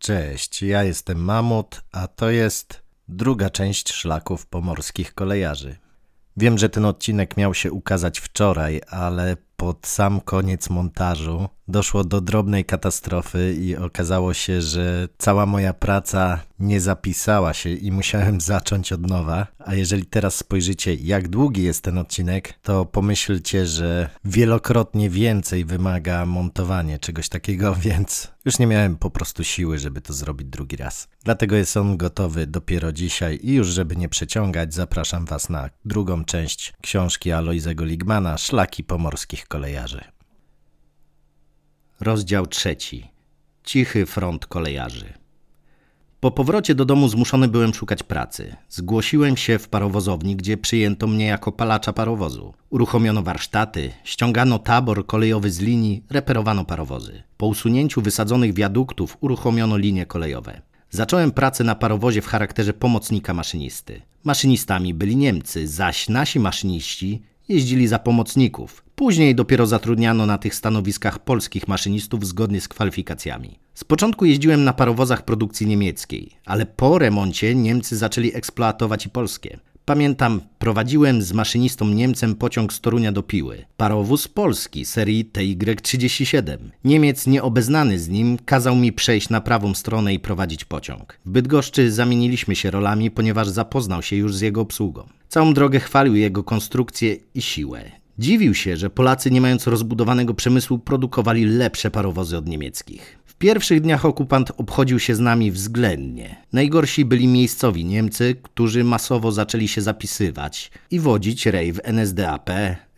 Cześć, ja jestem Mamut, a to jest druga część Szlaków Pomorskich Kolejarzy. Wiem, że ten odcinek miał się ukazać wczoraj, ale pod sam koniec montażu doszło do drobnej katastrofy i okazało się, że cała moja praca nie zapisała się i musiałem zacząć od nowa. A jeżeli teraz spojrzycie, jak długi jest ten odcinek, to pomyślcie, że wielokrotnie więcej wymaga montowanie czegoś takiego, więc już nie miałem po prostu siły, żeby to zrobić drugi raz. Dlatego jest on gotowy dopiero dzisiaj i już żeby nie przeciągać, zapraszam Was na drugą część książki Alojzego Ligmana Szlaki Pomorskich Kolejarzy. Rozdział 3. Cichy front kolejarzy. Po powrocie do domu zmuszony byłem szukać pracy. Zgłosiłem się w parowozowni, gdzie przyjęto mnie jako palacza parowozu. Uruchomiono warsztaty, ściągano tabor kolejowy z linii, reperowano parowozy. Po usunięciu wysadzonych wiaduktów uruchomiono linie kolejowe. Zacząłem pracę na parowozie w charakterze pomocnika maszynisty. Maszynistami byli Niemcy, zaś nasi maszyniści jeździli za pomocników. Później dopiero zatrudniano na tych stanowiskach polskich maszynistów zgodnie z kwalifikacjami. Z początku jeździłem na parowozach produkcji niemieckiej, ale po remoncie Niemcy zaczęli eksploatować i polskie. Pamiętam, prowadziłem z maszynistą Niemcem pociąg z Torunia do Piły. Parowóz polski serii TY-37. Niemiec nieobeznany z nim kazał mi przejść na prawą stronę i prowadzić pociąg. W Bydgoszczy zamieniliśmy się rolami, ponieważ zapoznał się już z jego obsługą. Całą drogę chwalił jego konstrukcję i siłę. Dziwił się, że Polacy, nie mając rozbudowanego przemysłu, produkowali lepsze parowozy od niemieckich. W pierwszych dniach okupant obchodził się z nami względnie. Najgorsi byli miejscowi Niemcy, którzy masowo zaczęli się zapisywać i wodzić rej w NSDAP,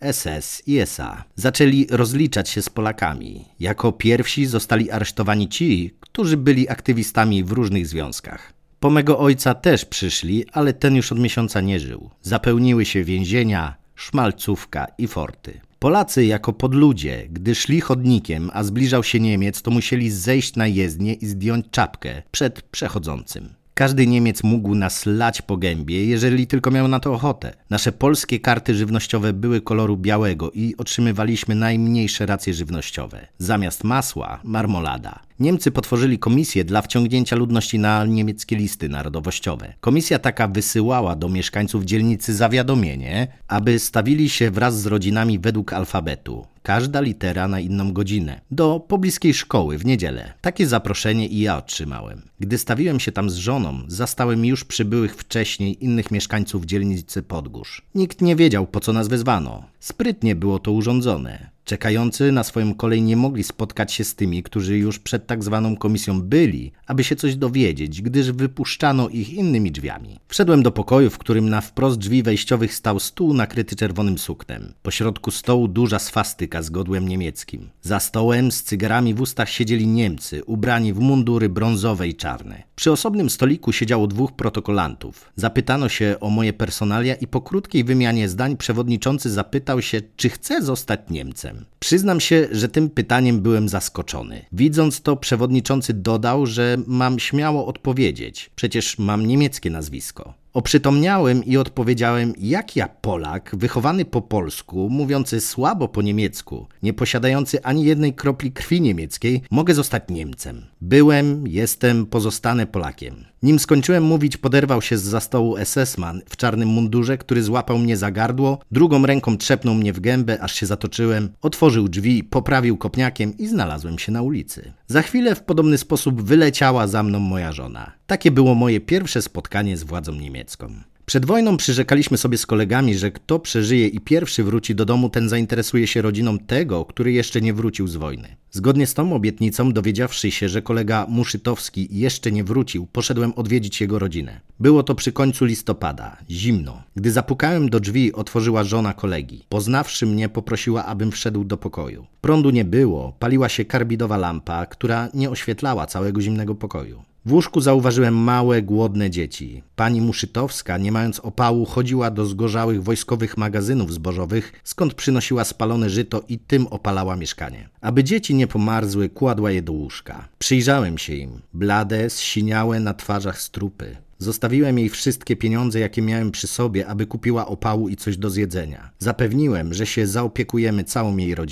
SS i SA. Zaczęli rozliczać się z Polakami. Jako pierwsi zostali aresztowani ci, którzy byli aktywistami w różnych związkach. Po mego ojca też przyszli, ale ten już od miesiąca nie żył. Zapełniły się więzienia, szmalcówka i forty. Polacy jako podludzie, gdy szli chodnikiem, a zbliżał się Niemiec, to musieli zejść na jezdnię i zdjąć czapkę przed przechodzącym. Każdy Niemiec mógł nas lać po gębie, jeżeli tylko miał na to ochotę. Nasze polskie karty żywnościowe były koloru białego i otrzymywaliśmy najmniejsze racje żywnościowe. Zamiast masła, marmolada. Niemcy potworzyli komisję dla wciągnięcia ludności na niemieckie listy narodowościowe. Komisja taka wysyłała do mieszkańców dzielnicy zawiadomienie, aby stawili się wraz z rodzinami według alfabetu. Każda litera na inną godzinę. Do pobliskiej szkoły w niedzielę. Takie zaproszenie i ja otrzymałem. Gdy stawiłem się tam z żoną, zastałem już przybyłych wcześniej innych mieszkańców dzielnicy Podgórz. Nikt nie wiedział, po co nas wezwano. Sprytnie było to urządzone. Czekający na swoją kolej nie mogli spotkać się z tymi, którzy już przed tak zwaną komisją byli, aby się coś dowiedzieć, gdyż wypuszczano ich innymi drzwiami. Wszedłem do pokoju, w którym na wprost drzwi wejściowych stał stół nakryty czerwonym suknem. Pośrodku stołu duża swastyka z godłem niemieckim. Za stołem z cygarami w ustach siedzieli Niemcy, ubrani w mundury brązowe i czarne. Przy osobnym stoliku siedziało 2 protokolantów. Zapytano się o moje personalia i po krótkiej wymianie zdań przewodniczący zapytał się, czy chcę zostać Niemcem. Przyznam się, że tym pytaniem byłem zaskoczony. Widząc to, przewodniczący dodał, że mam śmiało odpowiedzieć. Przecież mam niemieckie nazwisko. Oprzytomniałem i odpowiedziałem, jak ja Polak, wychowany po polsku, mówiący słabo po niemiecku, nie posiadający ani jednej kropli krwi niemieckiej, mogę zostać Niemcem. Byłem, jestem, pozostanę Polakiem. Nim skończyłem mówić, poderwał się zza stołu SS-man w czarnym mundurze, który złapał mnie za gardło, drugą ręką trzepnął mnie w gębę, aż się zatoczyłem, otworzył drzwi, poprawił kopniakiem i znalazłem się na ulicy. Za chwilę w podobny sposób wyleciała za mną moja żona. Takie było moje pierwsze spotkanie z władzą niemiecką. Przed wojną przyrzekaliśmy sobie z kolegami, że kto przeżyje i pierwszy wróci do domu, ten zainteresuje się rodziną tego, który jeszcze nie wrócił z wojny. Zgodnie z tą obietnicą, dowiedziawszy się, że kolega Muszytowski jeszcze nie wrócił, poszedłem odwiedzić jego rodzinę. Było to przy końcu listopada, zimno. Gdy zapukałem do drzwi, otworzyła żona kolegi. Poznawszy mnie, poprosiła, abym wszedł do pokoju. Prądu nie było, paliła się karbidowa lampa, która nie oświetlała całego zimnego pokoju. W łóżku zauważyłem małe, głodne dzieci. Pani Muszytowska, nie mając opału, chodziła do zgorzałych wojskowych magazynów zbożowych, skąd przynosiła spalone żyto i tym opalała mieszkanie. Aby dzieci nie pomarzły, kładła je do łóżka. Przyjrzałem się im. Blade, zsiniałe na twarzach strupy. Zostawiłem jej wszystkie pieniądze, jakie miałem przy sobie, aby kupiła opału i coś do zjedzenia. Zapewniłem, że się zaopiekujemy całą jej rodziną.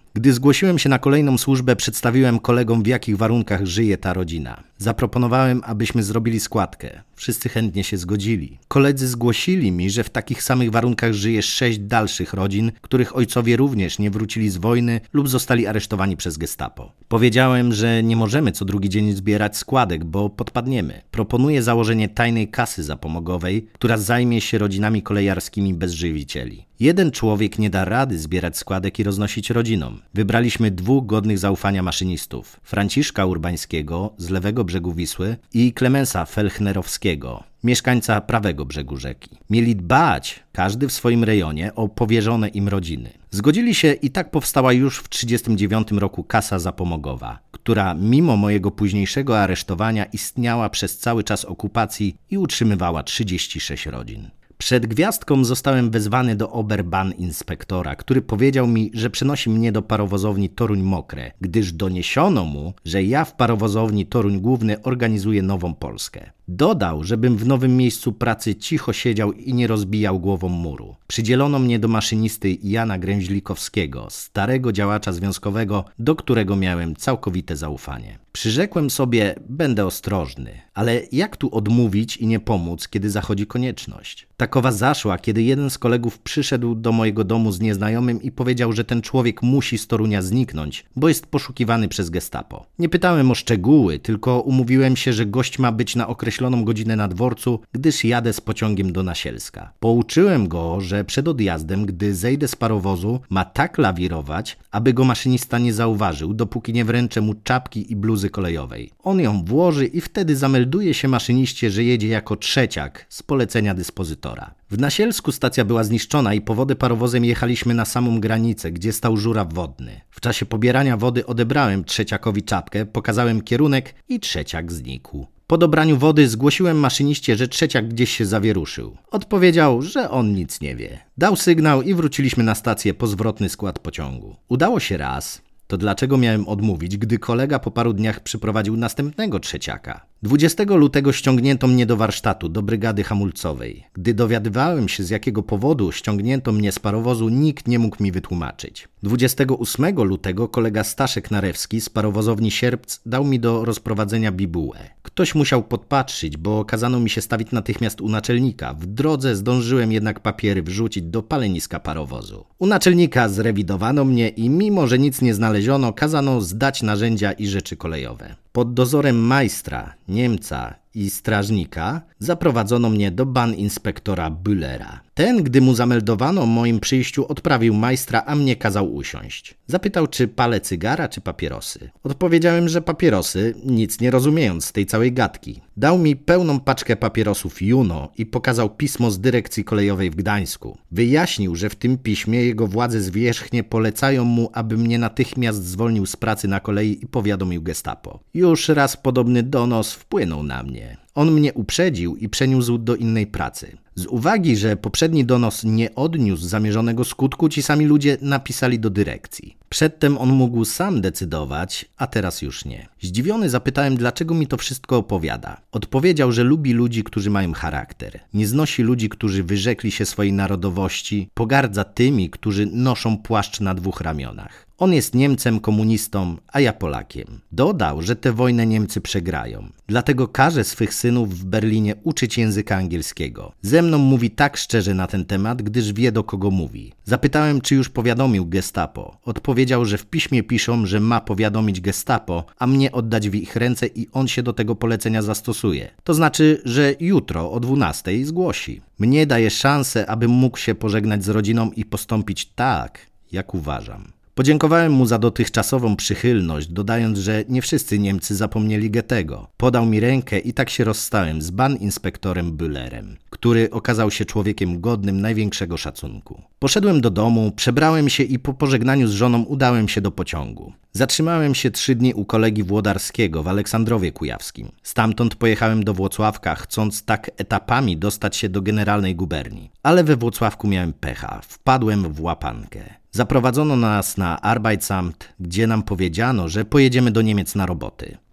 Gdy zgłosiłem się na kolejną służbę, przedstawiłem kolegom, w jakich warunkach żyje ta rodzina. Zaproponowałem, abyśmy zrobili składkę. Wszyscy chętnie się zgodzili. Koledzy zgłosili mi, że w takich samych warunkach żyje 6 dalszych rodzin, których ojcowie również nie wrócili z wojny lub zostali aresztowani przez gestapo. Powiedziałem, że nie możemy co drugi dzień zbierać składek, bo podpadniemy. Proponuję założenie tajnej kasy zapomogowej, która zajmie się rodzinami kolejarskimi bez żywicieli. Jeden człowiek nie da rady zbierać składek i roznosić rodzinom. Wybraliśmy 2 godnych zaufania maszynistów. Franciszka Urbańskiego z lewego brzegu Wisły i Klemensa Felchnerowskiego, mieszkańca prawego brzegu rzeki. Mieli dbać, każdy w swoim rejonie, o powierzone im rodziny. Zgodzili się i tak powstała już w 1939 roku kasa zapomogowa, która mimo mojego późniejszego aresztowania istniała przez cały czas okupacji i utrzymywała 36 rodzin. Przed gwiazdką zostałem wezwany do Oberbaninspektora, który powiedział mi, że przenosi mnie do parowozowni Toruń-Mokre, gdyż doniesiono mu, że ja w parowozowni Toruń Główny organizuję Nową Polskę. Dodał, żebym w nowym miejscu pracy cicho siedział i nie rozbijał głową muru. Przydzielono mnie do maszynisty Jana Gręźlikowskiego, starego działacza związkowego, do którego miałem całkowite zaufanie. Przyrzekłem sobie, będę ostrożny, ale jak tu odmówić i nie pomóc, kiedy zachodzi konieczność? Takowa zaszła, kiedy jeden z kolegów przyszedł do mojego domu z nieznajomym i powiedział, że ten człowiek musi z Torunia zniknąć, bo jest poszukiwany przez gestapo. Nie pytałem o szczegóły, tylko umówiłem się, że gość ma być na określoną godzinę na dworcu, gdyż jadę z pociągiem do Nasielska. Pouczyłem go, że przed odjazdem, gdy zejdę z parowozu, ma tak lawirować, aby go maszynista nie zauważył, dopóki nie wręczę mu czapki i bluzy kolejowej. On ją włoży i wtedy zamelduje się maszyniście, że jedzie jako trzeciak z polecenia dyspozytora. W Nasielsku stacja była zniszczona i po wodę parowozem jechaliśmy na samą granicę, gdzie stał żuraw wodny. W czasie pobierania wody odebrałem trzeciakowi czapkę, pokazałem kierunek i trzeciak znikł. Po dobraniu wody zgłosiłem maszyniście, że trzeciak gdzieś się zawieruszył. Odpowiedział, że on nic nie wie. Dał sygnał i wróciliśmy na stację po zwrotny skład pociągu. Udało się raz. To dlaczego miałem odmówić, gdy kolega po paru dniach przyprowadził następnego trzeciaka? 20 lutego ściągnięto mnie do warsztatu, do brygady hamulcowej. Gdy dowiadywałem się, z jakiego powodu ściągnięto mnie z parowozu, nikt nie mógł mi wytłumaczyć. 28 lutego kolega Staszek Narewski z parowozowni Sierpc dał mi do rozprowadzenia bibułę. Ktoś musiał podpatrzyć, bo kazano mi się stawić natychmiast u naczelnika. W drodze zdążyłem jednak papiery wrzucić do paleniska parowozu. U naczelnika zrewidowano mnie i mimo, że nic nie znaleziono, kazano zdać narzędzia i rzeczy kolejowe. Pod dozorem majstra, Niemca i strażnika zaprowadzono mnie do baninspektora Büllera. Ten, gdy mu zameldowano o moim przyjściu, odprawił majstra, a mnie kazał usiąść. Zapytał, czy palę cygara, czy papierosy. Odpowiedziałem, że papierosy, nic nie rozumiejąc z tej całej gadki. Dał mi pełną paczkę papierosów Juno i pokazał pismo z dyrekcji kolejowej w Gdańsku. Wyjaśnił, że w tym piśmie jego władze zwierzchnie polecają mu, aby mnie natychmiast zwolnił z pracy na kolei i powiadomił gestapo. Już raz podobny donos wpłynął na mnie. On mnie uprzedził i przeniósł do innej pracy. Z uwagi, że poprzedni donos nie odniósł zamierzonego skutku, ci sami ludzie napisali do dyrekcji. Przedtem on mógł sam decydować, a teraz już nie. Zdziwiony zapytałem, dlaczego mi to wszystko opowiada. Odpowiedział, że lubi ludzi, którzy mają charakter. Nie znosi ludzi, którzy wyrzekli się swojej narodowości. Pogardza tymi, którzy noszą płaszcz na 2 ramionach. On jest Niemcem, komunistą, a ja Polakiem. Dodał, że tę wojnę Niemcy przegrają. Dlatego każe swych synów w Berlinie uczyć języka angielskiego. Ze mną mówi tak szczerze na ten temat, gdyż wie, do kogo mówi. Zapytałem, czy już powiadomił gestapo. Odpowiedział, że w piśmie piszą, że ma powiadomić gestapo, a mnie oddać w ich ręce i on się do tego polecenia zastosuje. To znaczy, że jutro o 12 zgłosi. Mnie daje szansę, abym mógł się pożegnać z rodziną i postąpić tak, jak uważam. Podziękowałem mu za dotychczasową przychylność, dodając, że nie wszyscy Niemcy zapomnieli Goethego. Podał mi rękę i tak się rozstałem z baninspektorem Büllerem, który okazał się człowiekiem godnym największego szacunku. Poszedłem do domu, przebrałem się i po pożegnaniu z żoną udałem się do pociągu. Zatrzymałem się 3 dni u kolegi Włodarskiego w Aleksandrowie Kujawskim. Stamtąd pojechałem do Włocławka, chcąc tak etapami dostać się do generalnej guberni. Ale we Włocławku miałem pecha, wpadłem w łapankę. Zaprowadzono nas na Arbeitsamt, gdzie nam powiedziano, że pojedziemy do Niemiec na roboty.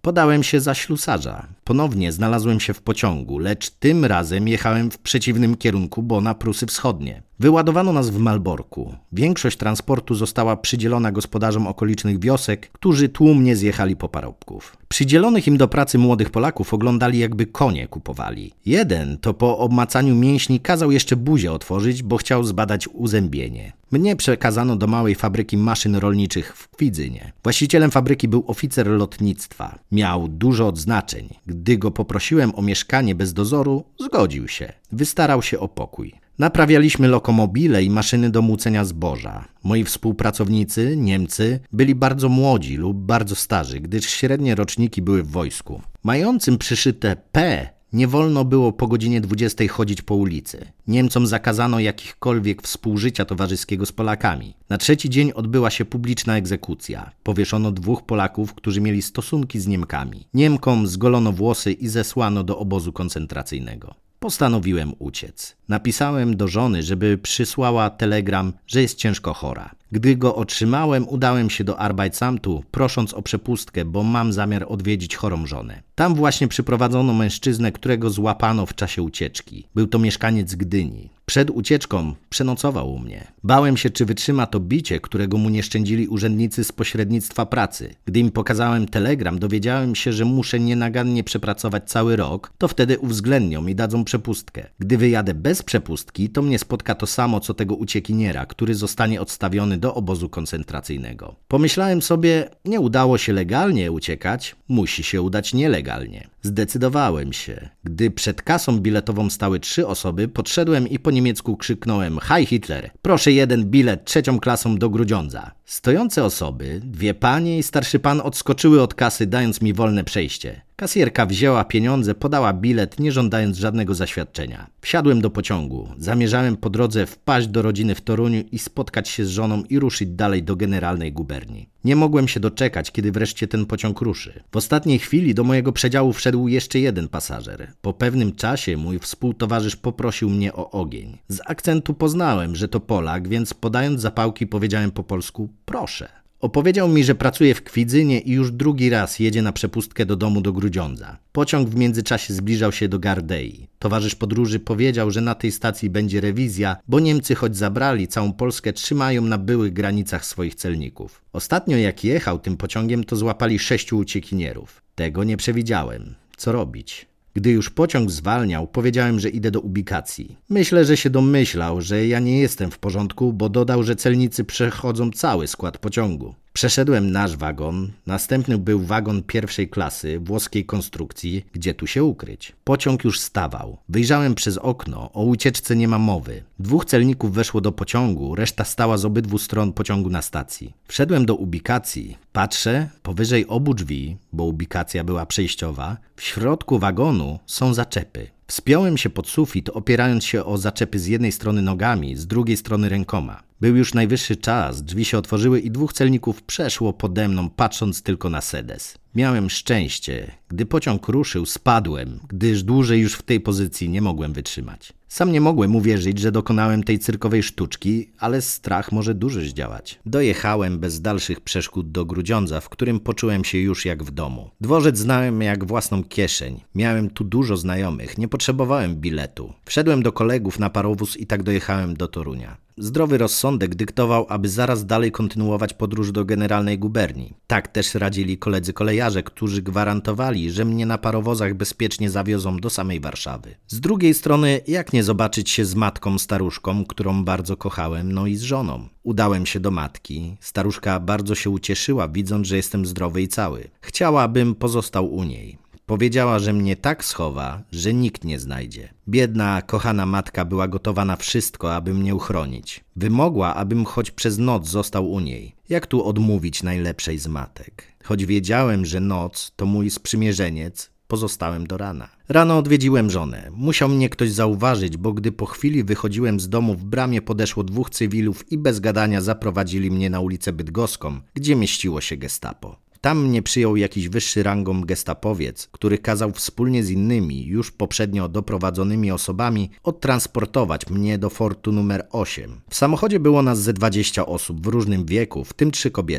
Podałem się za ślusarza. Ponownie znalazłem się w pociągu, lecz tym razem jechałem w przeciwnym kierunku, bo na Prusy Wschodnie. Wyładowano nas w Malborku. Większość transportu została przydzielona gospodarzom okolicznych wiosek, którzy tłumnie zjechali po parobków. Przydzielonych im do pracy młodych Polaków oglądali, jakby konie kupowali. Jeden to po obmacaniu mięśni kazał jeszcze buzię otworzyć, bo chciał zbadać uzębienie. Mnie przekazano do małej fabryki maszyn rolniczych w Kwidzynie. Właścicielem fabryki był oficer lotnictwa. Miał dużo odznaczeń. Gdy go poprosiłem o mieszkanie bez dozoru, zgodził się. Wystarał się o pokój. Naprawialiśmy lokomobile i maszyny do młócenia zboża. Moi współpracownicy, Niemcy, byli bardzo młodzi lub bardzo starzy, gdyż średnie roczniki były w wojsku. Mającym przyszyte P nie wolno było po godzinie 20 chodzić po ulicy. Niemcom zakazano jakichkolwiek współżycia towarzyskiego z Polakami. Na trzeci dzień odbyła się publiczna egzekucja. Powieszono 2 Polaków, którzy mieli stosunki z Niemkami. Niemkom zgolono włosy i zesłano do obozu koncentracyjnego. Postanowiłem uciec. Napisałem do żony, żeby przysłała telegram, że jest ciężko chora. Gdy go otrzymałem, udałem się do Arbeitsamtu, prosząc o przepustkę, bo mam zamiar odwiedzić chorą żonę. Tam właśnie przyprowadzono mężczyznę, którego złapano w czasie ucieczki. Był to mieszkaniec Gdyni. Przed ucieczką przenocował u mnie. Bałem się, czy wytrzyma to bicie, którego mu nie szczędzili urzędnicy z pośrednictwa pracy. Gdy im pokazałem telegram, dowiedziałem się, że muszę nienagannie przepracować cały rok, to wtedy uwzględnią i dadzą przepustkę. Gdy wyjadę bez przepustki, to mnie spotka to samo, co tego uciekiniera, który zostanie odstawiony do obozu koncentracyjnego. Pomyślałem sobie, nie udało się legalnie uciekać, musi się udać nielegalnie. Zdecydowałem się. Gdy przed kasą biletową stały 3 osoby, podszedłem i po niemiecku krzyknąłem: Heil Hitler, proszę 1 bilet 3. klasą do Grudziądza. Stojące osoby, 2 panie i starszy pan odskoczyły od kasy, dając mi wolne przejście. Kasjerka wzięła pieniądze, podała bilet, nie żądając żadnego zaświadczenia. Wsiadłem do pociągu. Zamierzałem po drodze wpaść do rodziny w Toruniu i spotkać się z żoną i ruszyć dalej do Generalnej Guberni. Nie mogłem się doczekać, kiedy wreszcie ten pociąg ruszy. W ostatniej chwili do mojego przedziału wszedł jeszcze 1 pasażer. Po pewnym czasie mój współtowarzysz poprosił mnie o ogień. Z akcentu poznałem, że to Polak, więc podając zapałki powiedziałem po polsku: proszę. Opowiedział mi, że pracuje w Kwidzynie i już drugi raz jedzie na przepustkę do domu do Grudziądza. Pociąg w międzyczasie zbliżał się do Gardei. Towarzysz podróży powiedział, że na tej stacji będzie rewizja, bo Niemcy, choć zabrali całą Polskę, trzymają na byłych granicach swoich celników. Ostatnio jak jechał tym pociągiem, to złapali 6 uciekinierów. Tego nie przewidziałem. Co robić? Gdy już pociąg zwalniał, powiedziałem, że idę do ubikacji. Myślę, że się domyślał, że ja nie jestem w porządku, bo dodał, że celnicy przechodzą cały skład pociągu. Przeszedłem nasz wagon, następny był wagon 1. klasy, włoskiej konstrukcji, gdzie tu się ukryć. Pociąg już stawał. Wyjrzałem przez okno, o ucieczce nie ma mowy. 2 celników weszło do pociągu, reszta stała z obydwu stron pociągu na stacji. Wszedłem do ubikacji, patrzę, powyżej obu drzwi, bo ubikacja była przejściowa, w środku wagonu są zaczepy. Wspiąłem się pod sufit, opierając się o zaczepy z jednej strony nogami, z drugiej strony rękoma. Był już najwyższy czas, drzwi się otworzyły i 2 celników przeszło pode mną, patrząc tylko na sedes. Miałem szczęście. Gdy pociąg ruszył, spadłem, gdyż dłużej już w tej pozycji nie mogłem wytrzymać. Sam nie mogłem uwierzyć, że dokonałem tej cyrkowej sztuczki, ale strach może dużo zdziałać. Dojechałem bez dalszych przeszkód do Grudziądza, w którym poczułem się już jak w domu. Dworzec znałem jak własną kieszeń. Miałem tu dużo znajomych, nie potrzebowałem biletu. Wszedłem do kolegów na parowóz i tak dojechałem do Torunia. Zdrowy rozsądek dyktował, aby zaraz dalej kontynuować podróż do Generalnej Guberni. Tak też radzili koledzy kolejarze, którzy gwarantowali, że mnie na parowozach bezpiecznie zawiozą do samej Warszawy. Z drugiej strony, jak nie zobaczyć się z matką staruszką, którą bardzo kochałem, no i z żoną. Udałem się do matki. Staruszka bardzo się ucieszyła, widząc, że jestem zdrowy i cały. Chciała, abym pozostał u niej. Powiedziała, że mnie tak schowa, że nikt nie znajdzie. Biedna, kochana matka była gotowa na wszystko, aby mnie uchronić. Wymogła, abym choć przez noc został u niej. Jak tu odmówić najlepszej z matek? Choć wiedziałem, że noc to mój sprzymierzeniec, pozostałem do rana. Rano odwiedziłem żonę. Musiał mnie ktoś zauważyć, bo gdy po chwili wychodziłem z domu, w bramie podeszło 2 cywilów i bez gadania zaprowadzili mnie na ulicę Bydgoską, gdzie mieściło się gestapo. Tam mnie przyjął jakiś wyższy rangą gestapowiec, który kazał wspólnie z innymi, już poprzednio doprowadzonymi osobami, odtransportować mnie do fortu numer 8. W samochodzie było nas ze 20 osób w różnym wieku, w tym 3 kobiety.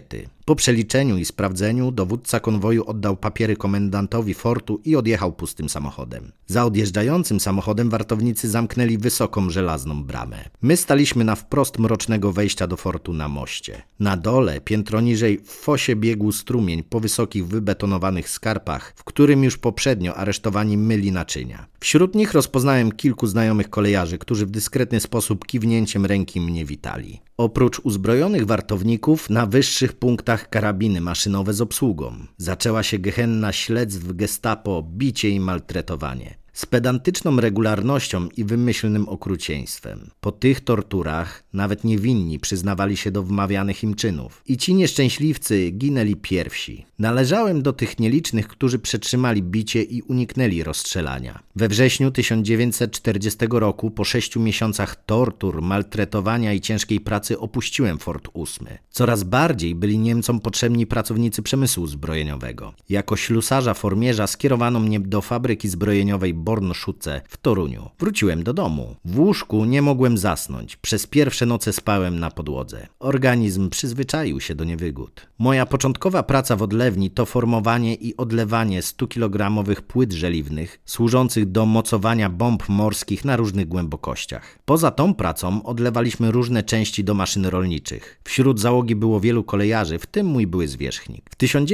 Po przeliczeniu i sprawdzeniu dowódca konwoju oddał papiery komendantowi fortu i odjechał pustym samochodem. Za odjeżdżającym samochodem wartownicy zamknęli wysoką żelazną bramę. My staliśmy na wprost mrocznego wejścia do fortu na moście. Na dole, piętro niżej, w fosie biegł strumień po wysokich wybetonowanych skarpach, w którym już poprzednio aresztowani myli naczynia. Wśród nich rozpoznałem kilku znajomych kolejarzy, którzy w dyskretny sposób kiwnięciem ręki mnie witali. Oprócz uzbrojonych wartowników na wyższych punktach karabiny maszynowe z obsługą. Zaczęła się gehenna śledztw gestapo, bicie i maltretowanie. Z pedantyczną regularnością i wymyślnym okrucieństwem. Po tych torturach nawet niewinni przyznawali się do wmawianych im czynów. I ci nieszczęśliwcy ginęli pierwsi. Należałem do tych nielicznych, którzy przetrzymali bicie i uniknęli rozstrzelania. We wrześniu 1940 roku, po 6 miesiącach tortur, maltretowania i ciężkiej pracy opuściłem Fort 8. Coraz bardziej byli Niemcom potrzebni pracownicy przemysłu zbrojeniowego. Jako ślusarza formierza skierowano mnie do fabryki zbrojeniowej Bornschutze w Toruniu. Wróciłem do domu. W łóżku nie mogłem zasnąć. Przez pierwsze noce spałem na podłodze. Organizm przyzwyczaił się do niewygód. Moja początkowa praca w odlewni to formowanie i odlewanie 100-kilogramowych płyt żeliwnych służących do mocowania bomb morskich na różnych głębokościach. Poza tą pracą odlewaliśmy różne części do maszyn rolniczych. Wśród załogi było wielu kolejarzy, w tym mój były zwierzchnik. W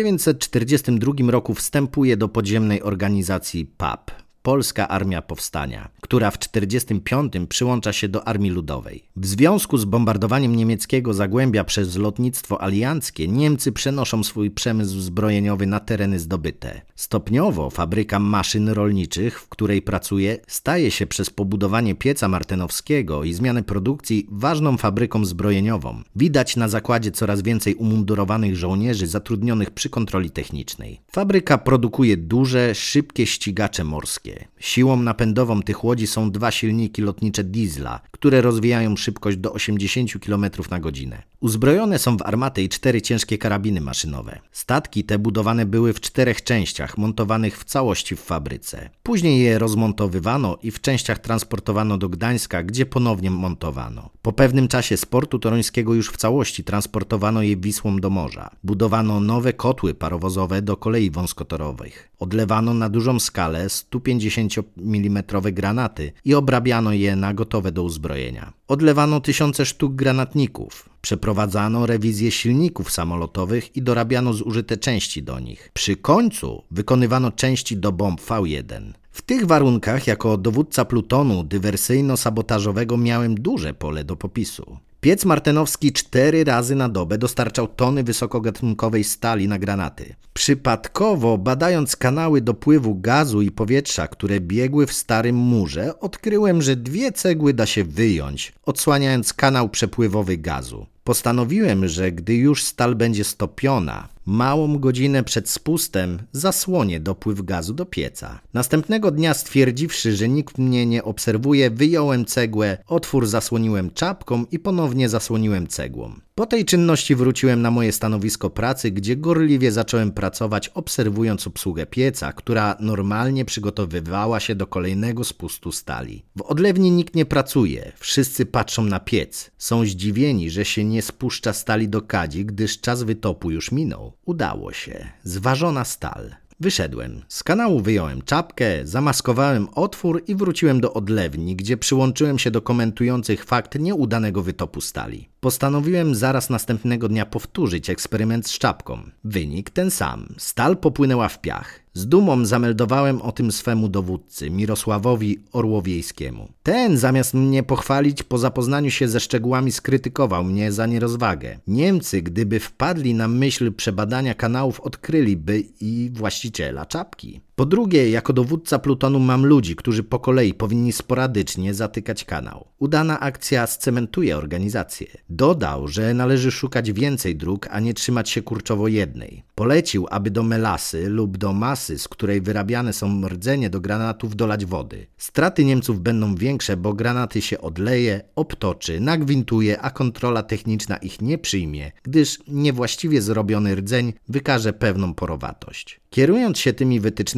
1942 roku wstępuje do podziemnej organizacji PAP. Polska Armia Powstania, która w 1945 przyłącza się do Armii Ludowej. W związku z bombardowaniem niemieckiego Zagłębia przez lotnictwo alianckie Niemcy przenoszą swój przemysł zbrojeniowy na tereny zdobyte. Stopniowo fabryka maszyn rolniczych, w której pracuję, staje się przez pobudowanie pieca martenowskiego i zmianę produkcji ważną fabryką zbrojeniową. Widać na zakładzie coraz więcej umundurowanych żołnierzy zatrudnionych przy kontroli technicznej. Fabryka produkuje duże, szybkie ścigacze morskie. Siłą napędową tych łodzi są 2 silniki lotnicze diesla, które rozwijają szybkość do 80 km na godzinę. Uzbrojone są w armatę i 4 ciężkie karabiny maszynowe. Statki te budowane były w 4 częściach, montowanych w całości w fabryce. Później je rozmontowywano i w częściach transportowano do Gdańska, gdzie ponownie montowano. Po pewnym czasie z portu toruńskiego już w całości transportowano je Wisłą do morza. Budowano nowe kotły parowozowe do kolei wąskotorowych. Odlewano na dużą skalę 150 mm granaty i obrabiano je na gotowe do uzbrojenia. Odlewano tysiące sztuk granatników. Przeprowadzano rewizję silników samolotowych i dorabiano zużyte części do nich. Przy końcu wykonywano części do bomb V1. W tych warunkach jako dowódca plutonu dywersyjno-sabotażowego miałem duże pole do popisu. Piec martenowski 4 razy na dobę dostarczał tony wysokogatunkowej stali na granaty. Przypadkowo, badając kanały dopływu gazu i powietrza, które biegły w starym murze, odkryłem, że 2 cegły da się wyjąć, odsłaniając kanał przepływowy gazu. Postanowiłem, że gdy już stal będzie stopiona, małą godzinę przed spustem zasłonię dopływ gazu do pieca. Następnego dnia, stwierdziwszy, że nikt mnie nie obserwuje, wyjąłem cegłę, otwór zasłoniłem czapką i ponownie zasłoniłem cegłą. Po tej czynności wróciłem na moje stanowisko pracy, gdzie gorliwie zacząłem pracować, obserwując obsługę pieca, która normalnie przygotowywała się do kolejnego spustu stali. W odlewni nikt nie pracuje, wszyscy patrzą na piec. Są zdziwieni, że się nie spuszcza stali do kadzi, gdyż czas wytopu już minął. Udało się. Zważona stal. Wyszedłem. Z kanału wyjąłem czapkę, zamaskowałem otwór i wróciłem do odlewni, gdzie przyłączyłem się do komentujących fakt nieudanego wytopu stali. Postanowiłem zaraz następnego dnia powtórzyć eksperyment z czapką. Wynik ten sam. Stal popłynęła w piach. Z dumą zameldowałem o tym swemu dowódcy, Mirosławowi Orłowiejskiemu. Ten, zamiast mnie pochwalić, po zapoznaniu się ze szczegółami skrytykował mnie za nierozwagę. Niemcy, gdyby wpadli na myśl przebadania kanałów, odkryliby i właściciela czapki. Po drugie, jako dowódca plutonu mam ludzi, którzy po kolei powinni sporadycznie zatykać kanał. Udana akcja scementuje organizację. Dodał, że należy szukać więcej dróg, a nie trzymać się kurczowo jednej. Polecił, aby do melasy lub do masy, z której wyrabiane są rdzenie do granatów, dolać wody. Straty Niemców będą większe, bo granaty się odleje, obtoczy, nagwintuje, a kontrola techniczna ich nie przyjmie, gdyż niewłaściwie zrobiony rdzeń wykaże pewną porowatość. Kierując się tymi wytycznymi,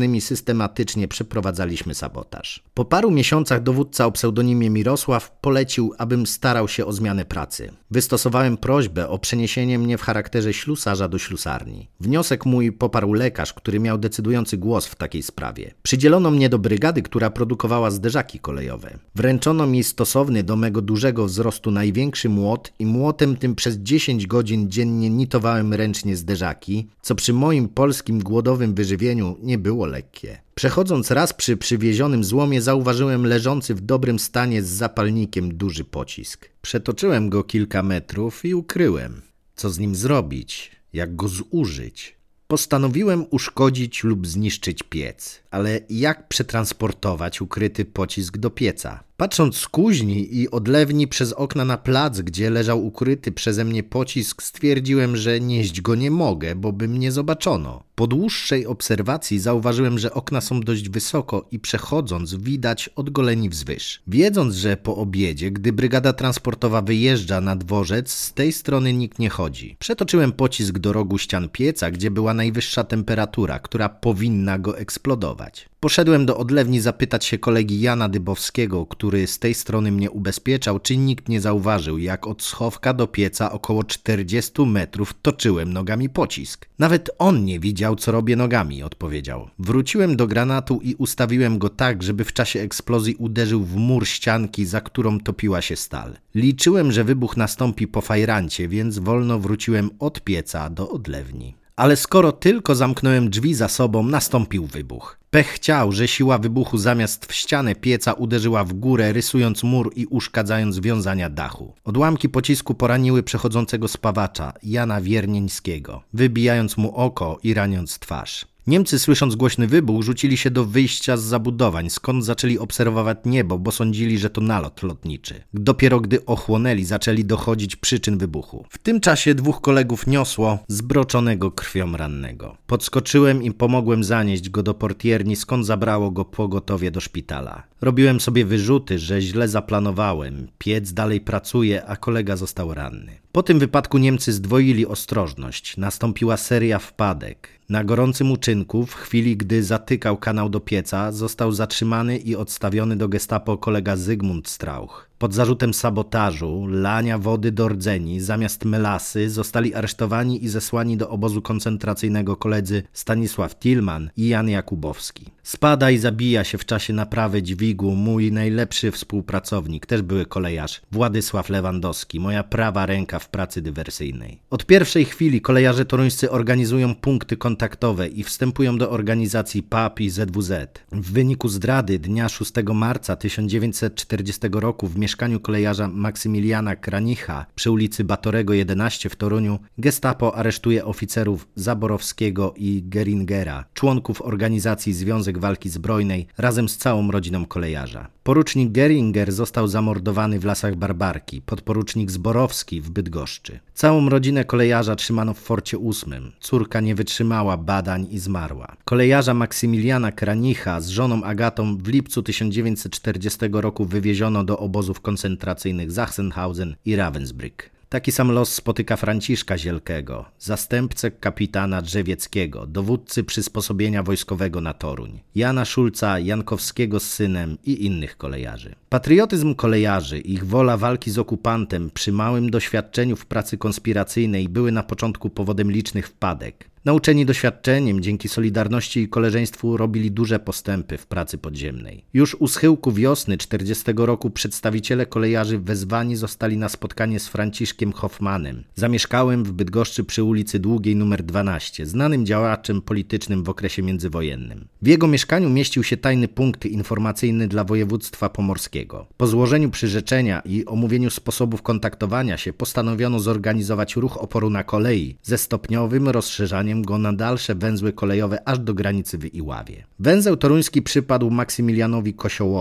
którymi systematycznie przeprowadzaliśmy sabotaż. Po paru miesiącach dowódca o pseudonimie Mirosław polecił, abym starał się o zmianę pracy. Wystosowałem prośbę o przeniesienie mnie w charakterze ślusarza do ślusarni. Wniosek mój poparł lekarz, który miał decydujący głos w takiej sprawie. Przydzielono mnie do brygady, która produkowała zderzaki kolejowe. Wręczono mi stosowny do mego dużego wzrostu największy młot i młotem tym przez 10 godzin dziennie nitowałem ręcznie zderzaki, co przy moim polskim głodowym wyżywieniu nie było lekkie. Przechodząc raz przy przywiezionym złomie zauważyłem leżący w dobrym stanie z zapalnikiem duży pocisk. Przetoczyłem go kilka metrów i ukryłem. Co z nim zrobić? Jak go zużyć? Postanowiłem uszkodzić lub zniszczyć piec, ale jak przetransportować ukryty pocisk do pieca? Patrząc z kuźni i odlewni przez okna na plac, gdzie leżał ukryty przeze mnie pocisk, stwierdziłem, że nieść go nie mogę, bo by mnie zobaczono. Po dłuższej obserwacji zauważyłem, że okna są dość wysoko i przechodząc widać odgoleni wzwyż. Wiedząc, że po obiedzie, gdy brygada transportowa wyjeżdża na dworzec, z tej strony nikt nie chodzi. Przetoczyłem pocisk do rogu ścian pieca, gdzie była najwyższa temperatura, która powinna go eksplodować. Poszedłem do odlewni zapytać się kolegi Jana Dybowskiego, który z tej strony mnie ubezpieczał, czy nikt nie zauważył, jak od schowka do pieca około 40 metrów toczyłem nogami pocisk. Nawet on nie widział, co robię nogami, odpowiedział. Wróciłem do granatu i ustawiłem go tak, żeby w czasie eksplozji uderzył w mur ścianki, za którą topiła się stal. Liczyłem, że wybuch nastąpi po fajrancie, więc wolno wróciłem od pieca do odlewni. Ale skoro tylko zamknąłem drzwi za sobą, nastąpił wybuch. Pech chciał, że siła wybuchu zamiast w ścianę pieca uderzyła w górę, rysując mur i uszkadzając wiązania dachu. Odłamki pocisku poraniły przechodzącego spawacza, Jana Wiernieńskiego, wybijając mu oko i raniąc twarz. Niemcy, słysząc głośny wybuch, rzucili się do wyjścia z zabudowań, skąd zaczęli obserwować niebo, bo sądzili, że to nalot lotniczy. Dopiero gdy ochłonęli, zaczęli dochodzić przyczyn wybuchu. W tym czasie 2 kolegów niosło zbroczonego krwią rannego. Podskoczyłem i pomogłem zanieść go do portierni, skąd zabrało go pogotowie do szpitala. Robiłem sobie wyrzuty, że źle zaplanowałem. Piec dalej pracuje, a kolega został ranny. Po tym wypadku Niemcy zdwoili ostrożność. Nastąpiła seria wpadek. Na gorącym uczynku, w chwili gdy zatykał kanał do pieca, został zatrzymany i odstawiony do gestapo kolega Zygmunt Strauch. Pod zarzutem sabotażu, lania wody do rdzeni, zamiast melasy zostali aresztowani i zesłani do obozu koncentracyjnego koledzy Stanisław Tilman i Jan Jakubowski. Spada i zabija się w czasie naprawy dźwigu mój najlepszy współpracownik, też były kolejarz, Władysław Lewandowski, moja prawa ręka w pracy dywersyjnej. Od pierwszej chwili kolejarze toruńscy organizują punkty kontaktowe i wstępują do organizacji PAP i ZWZ. W wyniku zdrady dnia 6 marca 1940 roku w mieszkaniu kolejarza Maksymiliana Kranicha przy ulicy Batorego 11 w Toruniu gestapo aresztuje oficerów Zaborowskiego i Geringera, członków organizacji Związek Walki Zbrojnej razem z całą rodziną kolejarza. Porucznik Geringer został zamordowany w Lasach Barbarki, podporucznik Zborowski w Bydgoszczy. Całą rodzinę kolejarza trzymano w Forcie 8. Córka nie wytrzymała badań i zmarła. Kolejarza Maksymiliana Kranicha z żoną Agatą w lipcu 1940 roku wywieziono do obozów koncentracyjnych Sachsenhausen i Ravensbrück. Taki sam los spotyka Franciszka Zielkego, zastępcę kapitana Drzewieckiego, dowódcy przysposobienia wojskowego na Toruń, Jana Szulca Jankowskiego z synem i innych kolejarzy. Patriotyzm kolejarzy, ich wola walki z okupantem przy małym doświadczeniu w pracy konspiracyjnej były na początku powodem licznych wpadek. Nauczeni doświadczeniem, dzięki solidarności i koleżeństwu robili duże postępy w pracy podziemnej. Już u schyłku wiosny 40 roku przedstawiciele kolejarzy wezwani zostali na spotkanie z Franciszkiem Hoffmanem, zamieszkałym w Bydgoszczy przy ulicy Długiej nr 12, znanym działaczem politycznym w okresie międzywojennym. W jego mieszkaniu mieścił się tajny punkt informacyjny dla województwa pomorskiego. Po złożeniu przyrzeczenia i omówieniu sposobów kontaktowania się postanowiono zorganizować ruch oporu na kolei ze stopniowym rozszerzaniem go na dalsze węzły kolejowe aż do granicy w Iławie. Węzeł toruński przypadł Maksymilianowi Kosiołowi.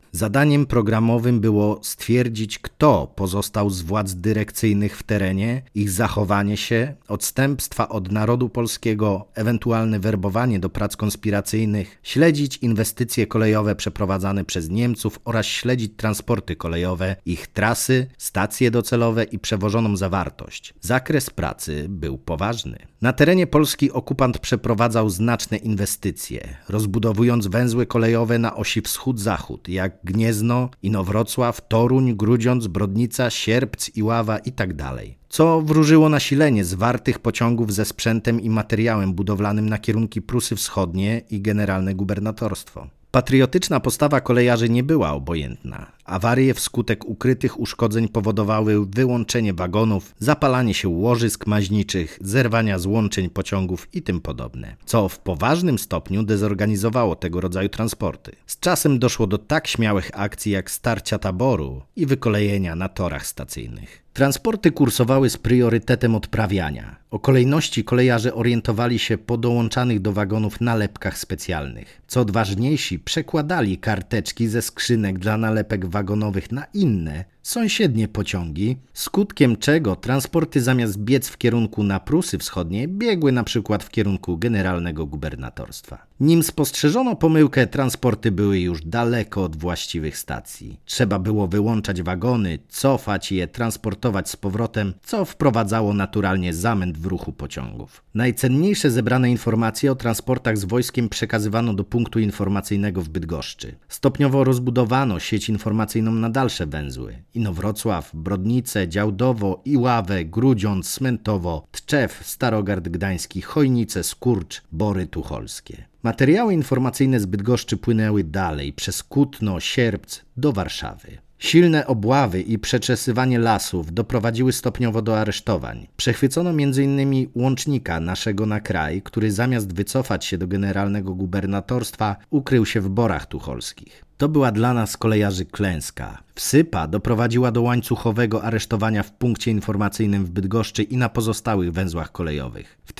Zadaniem programowym było stwierdzić, kto pozostał z władz dyrekcyjnych w terenie, ich zachowanie się, odstępstwa od narodu polskiego, ewentualne werbowanie do prac konspiracyjnych, śledzić inwestycje kolejowe przeprowadzane przez Niemców oraz śledzić transporty kolejowe, ich trasy, stacje docelowe i przewożoną zawartość. Zakres pracy był poważny. Na terenie Polski okupant przeprowadzał znaczne inwestycje, rozbudowując węzły kolejowe na osi wschód-zachód, jak Gniezno, Inowrocław, Toruń, Grudziądz, Brodnica, Sierpc, Iława itd., co wróżyło nasilenie zwartych pociągów ze sprzętem i materiałem budowlanym na kierunki Prusy Wschodnie i Generalne Gubernatorstwo. Patriotyczna postawa kolejarzy nie była obojętna. Awarie wskutek ukrytych uszkodzeń powodowały wyłączenie wagonów, zapalanie się łożysk maźniczych, zerwania złączeń pociągów i tym podobne, co w poważnym stopniu dezorganizowało tego rodzaju transporty. Z czasem doszło do tak śmiałych akcji jak starcia taboru i wykolejenia na torach stacyjnych. Transporty kursowały z priorytetem odprawiania. O kolejności kolejarze orientowali się po dołączanych do wagonów nalepkach specjalnych. Co odważniejsi, przekładali karteczki ze skrzynek dla nalepek wagonowych na inne, sąsiednie pociągi, skutkiem czego transporty zamiast biec w kierunku na Prusy Wschodnie biegły na przykład w kierunku Generalnego Gubernatorstwa. Nim spostrzeżono pomyłkę, transporty były już daleko od właściwych stacji. Trzeba było wyłączać wagony, cofać je, transportować z powrotem, co wprowadzało naturalnie zamęt w ruchu pociągów. Najcenniejsze zebrane informacje o transportach z wojskiem przekazywano do punktu informacyjnego w Bydgoszczy. Stopniowo rozbudowano sieć informacyjną na dalsze węzły. Inowrocław, Brodnice, Działdowo, Iławę, Grudziądz, Smentowo, Tczew, Starogard Gdański, Chojnice, Skurcz, Bory Tucholskie. Materiały informacyjne z Bydgoszczy płynęły dalej przez Kutno, Sierpc do Warszawy. Silne obławy i przeczesywanie lasów doprowadziły stopniowo do aresztowań. Przechwycono m.in. łącznika naszego na kraj, który zamiast wycofać się do Generalnego Gubernatorstwa ukrył się w Borach Tucholskich. To była dla nas kolejarzy klęska. Wsypa doprowadziła do łańcuchowego aresztowania w punkcie informacyjnym w Bydgoszczy i na pozostałych węzłach kolejowych. W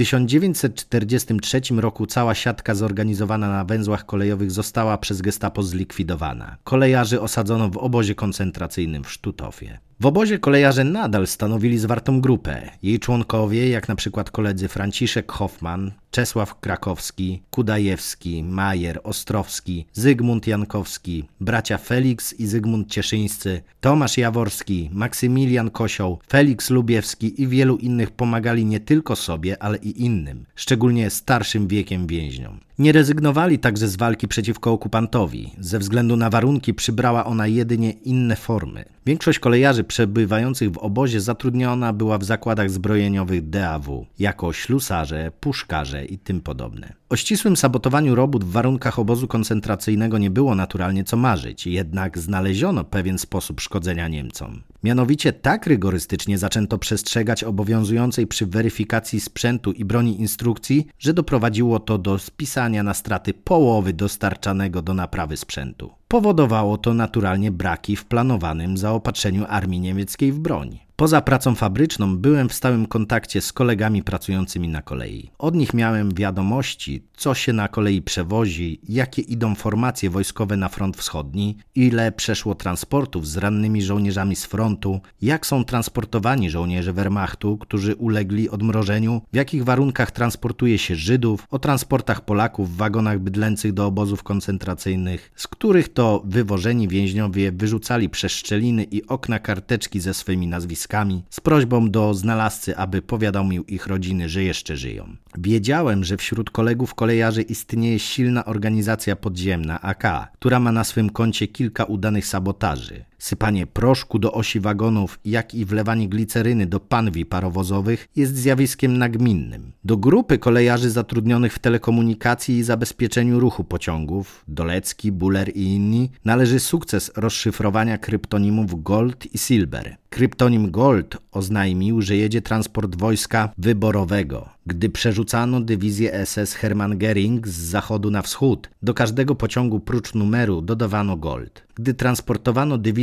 1943 roku cała siatka zorganizowana na węzłach kolejowych została przez gestapo zlikwidowana. Kolejarzy osadzono w obozie koncentracyjnym w Sztutofie. W obozie kolejarze nadal stanowili zwartą grupę. Jej członkowie, jak na przykład koledzy Franciszek Hoffman, Czesław Krakowski, Kudajewski, Majer, Ostrowski, Zygmunt Jankowski, bracia Feliks i Zygmunt Cieszyńscy, Tomasz Jaworski, Maksymilian Kosioł, Feliks Lubiewski i wielu innych pomagali nie tylko sobie, ale i innym, szczególnie starszym wiekiem więźniom. Nie rezygnowali także z walki przeciwko okupantowi. Ze względu na warunki przybrała ona jedynie inne formy. Większość kolejarzy przebywających w obozie zatrudniona była w zakładach zbrojeniowych DAW, jako ślusarze, puszkarze i tym podobne. O ścisłym sabotowaniu robót w warunkach obozu koncentracyjnego nie było naturalnie co marzyć, jednak znaleziono pewien sposób szkodzenia Niemcom. Mianowicie tak rygorystycznie zaczęto przestrzegać obowiązującej przy weryfikacji sprzętu i broni instrukcji, że doprowadziło to do spisania na straty połowy dostarczanego do naprawy sprzętu. Powodowało to naturalnie braki w planowanym zaopatrzeniu armii niemieckiej w broń. Poza pracą fabryczną byłem w stałym kontakcie z kolegami pracującymi na kolei. Od nich miałem wiadomości, co się na kolei przewozi, jakie idą formacje wojskowe na front wschodni, ile przeszło transportów z rannymi żołnierzami z frontu, jak są transportowani żołnierze Wehrmachtu, którzy ulegli odmrożeniu, w jakich warunkach transportuje się Żydów, o transportach Polaków w wagonach bydlęcych do obozów koncentracyjnych, z których to wywożeni więźniowie wyrzucali przez szczeliny i okna karteczki ze swymi nazwiskami, z prośbą do znalazcy, aby powiadomił ich rodziny, że jeszcze żyją. Wiedziałem, że wśród kolegów kolejarzy istnieje silna organizacja podziemna AK, która ma na swym koncie kilka udanych sabotaży. Sypanie proszku do osi wagonów, jak i wlewanie gliceryny do panwi parowozowych jest zjawiskiem nagminnym. Do grupy kolejarzy zatrudnionych w telekomunikacji i zabezpieczeniu ruchu pociągów, Dolecki, Buller i inni, należy sukces rozszyfrowania kryptonimów Gold i Silber. Kryptonim Gold oznajmił, że jedzie transport wojska wyborowego. Gdy przerzucano dywizję SS Hermann Göring z zachodu na wschód, do każdego pociągu prócz numeru dodawano Gold. Gdy transportowano dywizję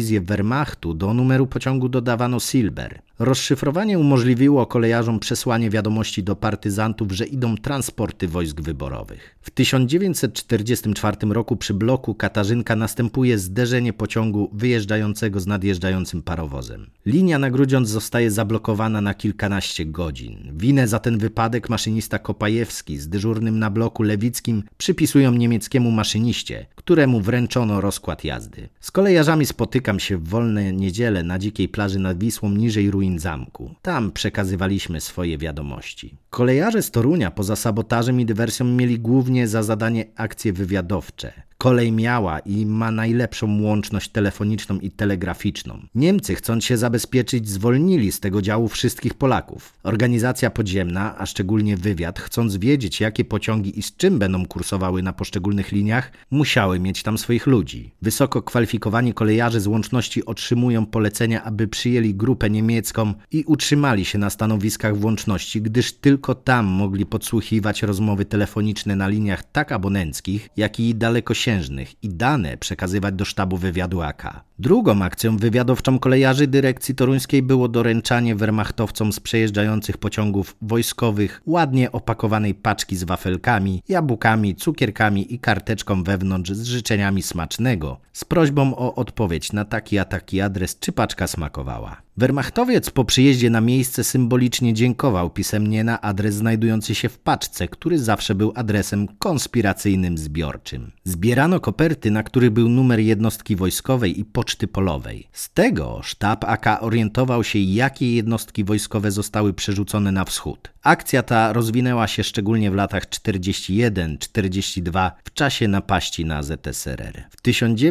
prowizję Wehrmachtu do numeru pociągu dodawano Silber. Rozszyfrowanie umożliwiło kolejarzom przesłanie wiadomości do partyzantów, że idą transporty wojsk wyborowych. W 1944 roku przy bloku Katarzynka następuje zderzenie pociągu wyjeżdżającego z nadjeżdżającym parowozem. Linia na Grudziądz zostaje zablokowana na kilkanaście godzin. Winę za ten wypadek maszynista Kopajewski z dyżurnym na bloku Lewickim przypisują niemieckiemu maszyniście, któremu wręczono rozkład jazdy. Z kolejarzami spotykam się w wolne niedziele na dzikiej plaży nad Wisłą niżej ruin zamku. Tam przekazywaliśmy swoje wiadomości. Kolejarze z Torunia poza sabotażem i dywersją mieli głównie za zadanie akcje wywiadowcze. Kolej miała i ma najlepszą łączność telefoniczną i telegraficzną. Niemcy, chcąc się zabezpieczyć, zwolnili z tego działu wszystkich Polaków. Organizacja podziemna, a szczególnie wywiad, chcąc wiedzieć, jakie pociągi i z czym będą kursowały na poszczególnych liniach, musiały mieć tam swoich ludzi. Wysoko kwalifikowani kolejarze z łączności otrzymują polecenia, aby przyjęli grupę niemiecką i utrzymali się na stanowiskach w łączności, gdyż tylko tam mogli podsłuchiwać rozmowy telefoniczne na liniach tak abonenckich, jak i dalekosiężnych i dane przekazywać do sztabu wywiadu AK. Drugą akcją wywiadowczą kolejarzy dyrekcji toruńskiej było doręczanie wehrmachtowcom z przejeżdżających pociągów wojskowych ładnie opakowanej paczki z wafelkami, jabłkami, cukierkami i karteczką wewnątrz z życzeniami smacznego, z prośbą o odpowiedź na taki a taki adres, czy paczka smakowała. Wehrmachtowiec po przyjeździe na miejsce symbolicznie dziękował pisemnie na adres znajdujący się w paczce, który zawsze był adresem konspiracyjnym zbiorczym. Zbierano koperty, na których był numer jednostki wojskowej i poczty polowej. Z tego sztab AK orientował się, jakie jednostki wojskowe zostały przerzucone na wschód. Akcja ta rozwinęła się szczególnie w latach 41-42 w czasie napaści na ZSRR. W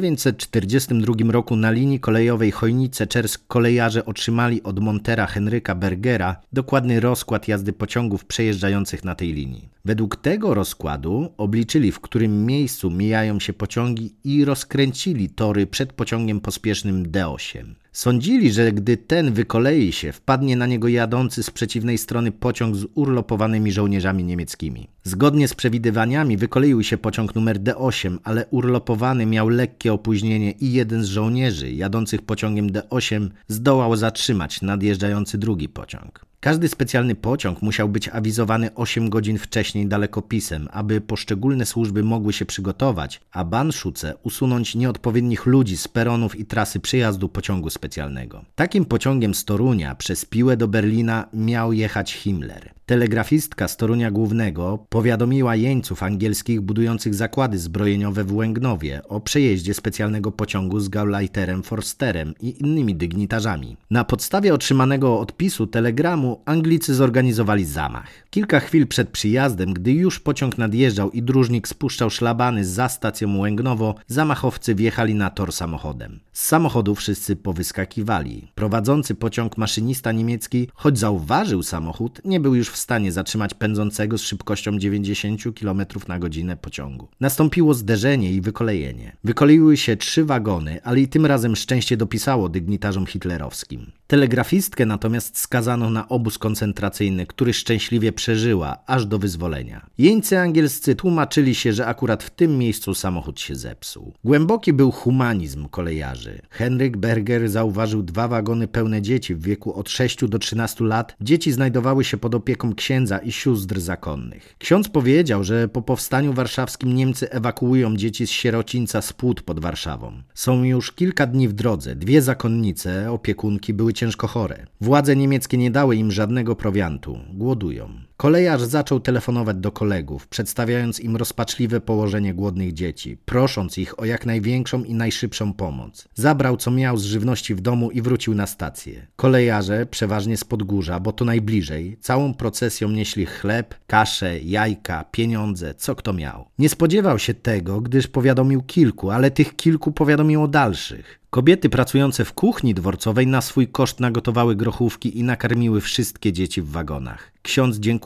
1942 roku na linii kolejowej Chojnice-Czersk kolejarze otrzymali od montera Henryka Bergera dokładny rozkład jazdy pociągów przejeżdżających na tej linii. Według tego rozkładu obliczyli, w którym miejscu mijają się pociągi i rozkręcili tory przed pociągiem pospiesznym D8. Sądzili, że gdy ten wykolei się, wpadnie na niego jadący z przeciwnej strony pociąg z urlopowanymi żołnierzami niemieckimi. Zgodnie z przewidywaniami wykoleił się pociąg numer D8, ale urlopowany miał lekkie opóźnienie i jeden z żołnierzy jadących pociągiem D8 zdołał zatrzymać nadjeżdżający drugi pociąg. Każdy specjalny pociąg musiał być awizowany 8 godzin wcześniej dalekopisem, aby poszczególne służby mogły się przygotować, a Banszuce usunąć nieodpowiednich ludzi z peronów i trasy przyjazdu pociągu specjalnego. Takim pociągiem z Torunia przez Piłę do Berlina miał jechać Himmler. Telegrafistka z Torunia Głównego powiadomiła jeńców angielskich budujących zakłady zbrojeniowe w Łęgnowie o przejeździe specjalnego pociągu z Gauleiterem Forsterem i innymi dygnitarzami. Na podstawie otrzymanego odpisu telegramu Anglicy zorganizowali zamach. Kilka chwil przed przyjazdem, gdy już pociąg nadjeżdżał i dróżnik spuszczał szlabany za stacją Łęgnowo, zamachowcy wjechali na tor samochodem. Z samochodu wszyscy powyskakiwali. Prowadzący pociąg maszynista niemiecki, choć zauważył samochód, nie był już w stanie zatrzymać pędzącego z szybkością 90 km na godzinę pociągu. Nastąpiło zderzenie i wykolejenie. Wykoleiły się 3 wagony, ale i tym razem szczęście dopisało dygnitarzom hitlerowskim. Telegrafistkę natomiast skazano na obóz koncentracyjny, który szczęśliwie przeżyła aż do wyzwolenia. Jeńcy angielscy tłumaczyli się, że akurat w tym miejscu samochód się zepsuł. Głęboki był humanizm kolejarzy. Henryk Berger zauważył 2 wagony pełne dzieci w wieku od 6 do 13 lat. Dzieci znajdowały się pod opieką księdza i sióstr zakonnych. Ksiądz powiedział, że po powstaniu warszawskim Niemcy ewakuują dzieci z sierocińca Spłód pod Warszawą. Są już kilka dni w drodze. 2 zakonnice, opiekunki, były ciężko chore. Władze niemieckie nie dały im żadnego prowiantu. Głodują. Kolejarz zaczął telefonować do kolegów, przedstawiając im rozpaczliwe położenie głodnych dzieci, prosząc ich o jak największą i najszybszą pomoc. Zabrał co miał z żywności w domu i wrócił na stację. Kolejarze, przeważnie z Podgórza, bo to najbliżej, całą procesją nieśli chleb, kaszę, jajka, pieniądze, co kto miał. Nie spodziewał się tego, gdyż powiadomił kilku, ale tych kilku powiadomiło dalszych. Kobiety pracujące w kuchni dworcowej na swój koszt nagotowały grochówki i nakarmiły wszystkie dzieci w wagonach. Ksiądz, dziękując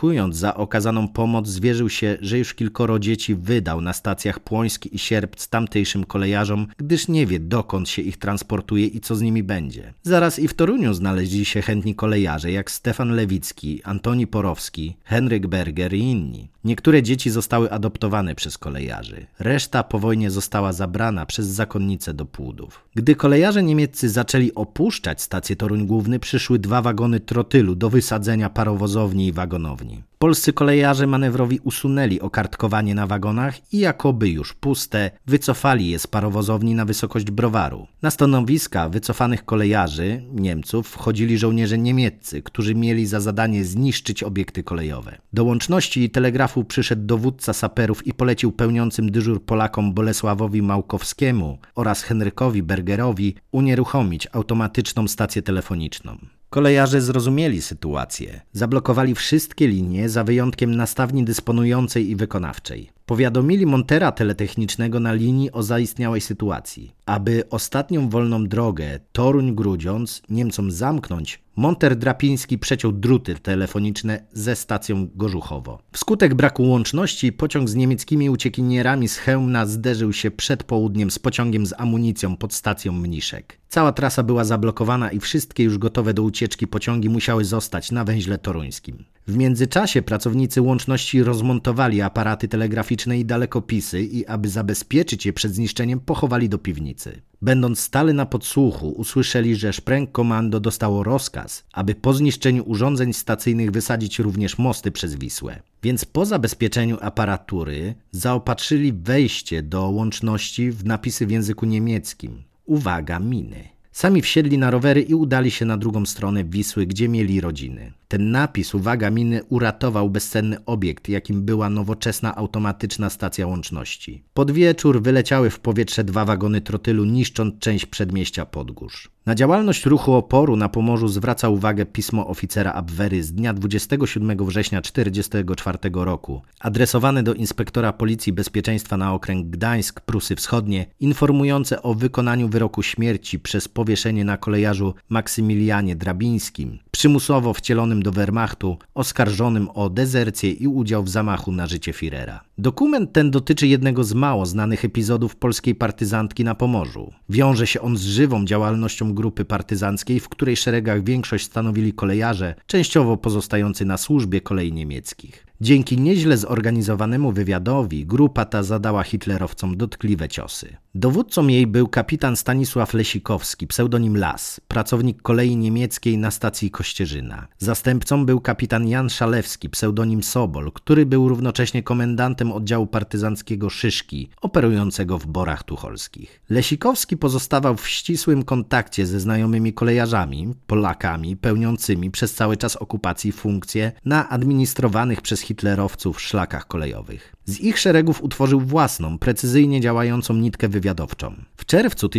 dziękując za okazaną pomoc, zwierzył się, że już kilkoro dzieci wydał na stacjach Płoński i Sierpc tamtejszym kolejarzom, gdyż nie wie, dokąd się ich transportuje i co z nimi będzie. Zaraz i w Toruniu znaleźli się chętni kolejarze, jak Stefan Lewicki, Antoni Porowski, Henryk Berger i inni. Niektóre dzieci zostały adoptowane przez kolejarzy. Reszta po wojnie została zabrana przez zakonnice do płudów. Gdy kolejarze niemieccy zaczęli opuszczać stację Toruń Główny, przyszły 2 wagony trotylu do wysadzenia parowozowni i wagonowni. Polscy kolejarze manewrowi usunęli okartkowanie na wagonach i jakoby już puste, wycofali je z parowozowni na wysokość browaru. Na stanowiska wycofanych kolejarzy, Niemców, wchodzili żołnierze niemieccy, którzy mieli za zadanie zniszczyć obiekty kolejowe. Do łączności i telegrafu przyszedł dowódca saperów i polecił pełniącym dyżur Polakom Bolesławowi Małkowskiemu oraz Henrykowi Bergerowi unieruchomić automatyczną stację telefoniczną. Kolejarze zrozumieli sytuację. Zablokowali wszystkie linie za wyjątkiem nastawni dysponującej i wykonawczej. Powiadomili montera teletechnicznego na linii o zaistniałej sytuacji. Aby ostatnią wolną drogę Toruń-Grudziądz Niemcom zamknąć, monter Drapiński przeciął druty telefoniczne ze stacją Gorzuchowo. Wskutek braku łączności pociąg z niemieckimi uciekinierami z Chełmna zderzył się przed południem z pociągiem z amunicją pod stacją Mniszek. Cała trasa była zablokowana i wszystkie już gotowe do ucieczki pociągi musiały zostać na węźle toruńskim. W międzyczasie pracownicy łączności rozmontowali aparaty telegraficzne i dalekopisy i aby zabezpieczyć je przed zniszczeniem, pochowali do piwnicy. Będąc stale na podsłuchu, usłyszeli, że Sprengkommando dostało rozkaz, aby po zniszczeniu urządzeń stacyjnych wysadzić również mosty przez Wisłę. Więc po zabezpieczeniu aparatury zaopatrzyli wejście do łączności w napisy w języku niemieckim. Uwaga, miny. Sami wsiedli na rowery i udali się na drugą stronę Wisły, gdzie mieli rodziny. Ten napis, uwaga, miny, uratował bezcenny obiekt, jakim była nowoczesna automatyczna stacja łączności. Pod wieczór wyleciały w powietrze 2 wagony trotylu, niszcząc część przedmieścia Podgórz. Na działalność ruchu oporu na Pomorzu zwraca uwagę pismo oficera Abwehry z dnia 27 września 1944 roku, adresowane do inspektora Policji Bezpieczeństwa na okręg Gdańsk, Prusy Wschodnie, informujące o wykonaniu wyroku śmierci przez powieszenie na kolejarzu Maksymilianie Drabińskim, przymusowo wcielonym do Wehrmachtu, oskarżonym o dezercję i udział w zamachu na życie Führera. Dokument ten dotyczy jednego z mało znanych epizodów polskiej partyzantki na Pomorzu. Wiąże się on z żywą działalnością grupy partyzanckiej, w której szeregach większość stanowili kolejarze, częściowo pozostający na służbie kolei niemieckich. Dzięki nieźle zorganizowanemu wywiadowi grupa ta zadała hitlerowcom dotkliwe ciosy. Dowódcą jej był kapitan Stanisław Lesikowski, pseudonim Las, pracownik kolei niemieckiej na stacji Kościerzyna. Zastępcą był kapitan Jan Szalewski, pseudonim Sobol, który był równocześnie komendantem oddziału partyzanckiego Szyszki, operującego w Borach Tucholskich. Lesikowski pozostawał w ścisłym kontakcie ze znajomymi kolejarzami, Polakami, pełniącymi przez cały czas okupacji funkcje na administrowanych przez hitlerowców szlakach kolejowych. Z ich szeregów utworzył własną, precyzyjnie działającą nitkę wywiadowczą. W czerwcu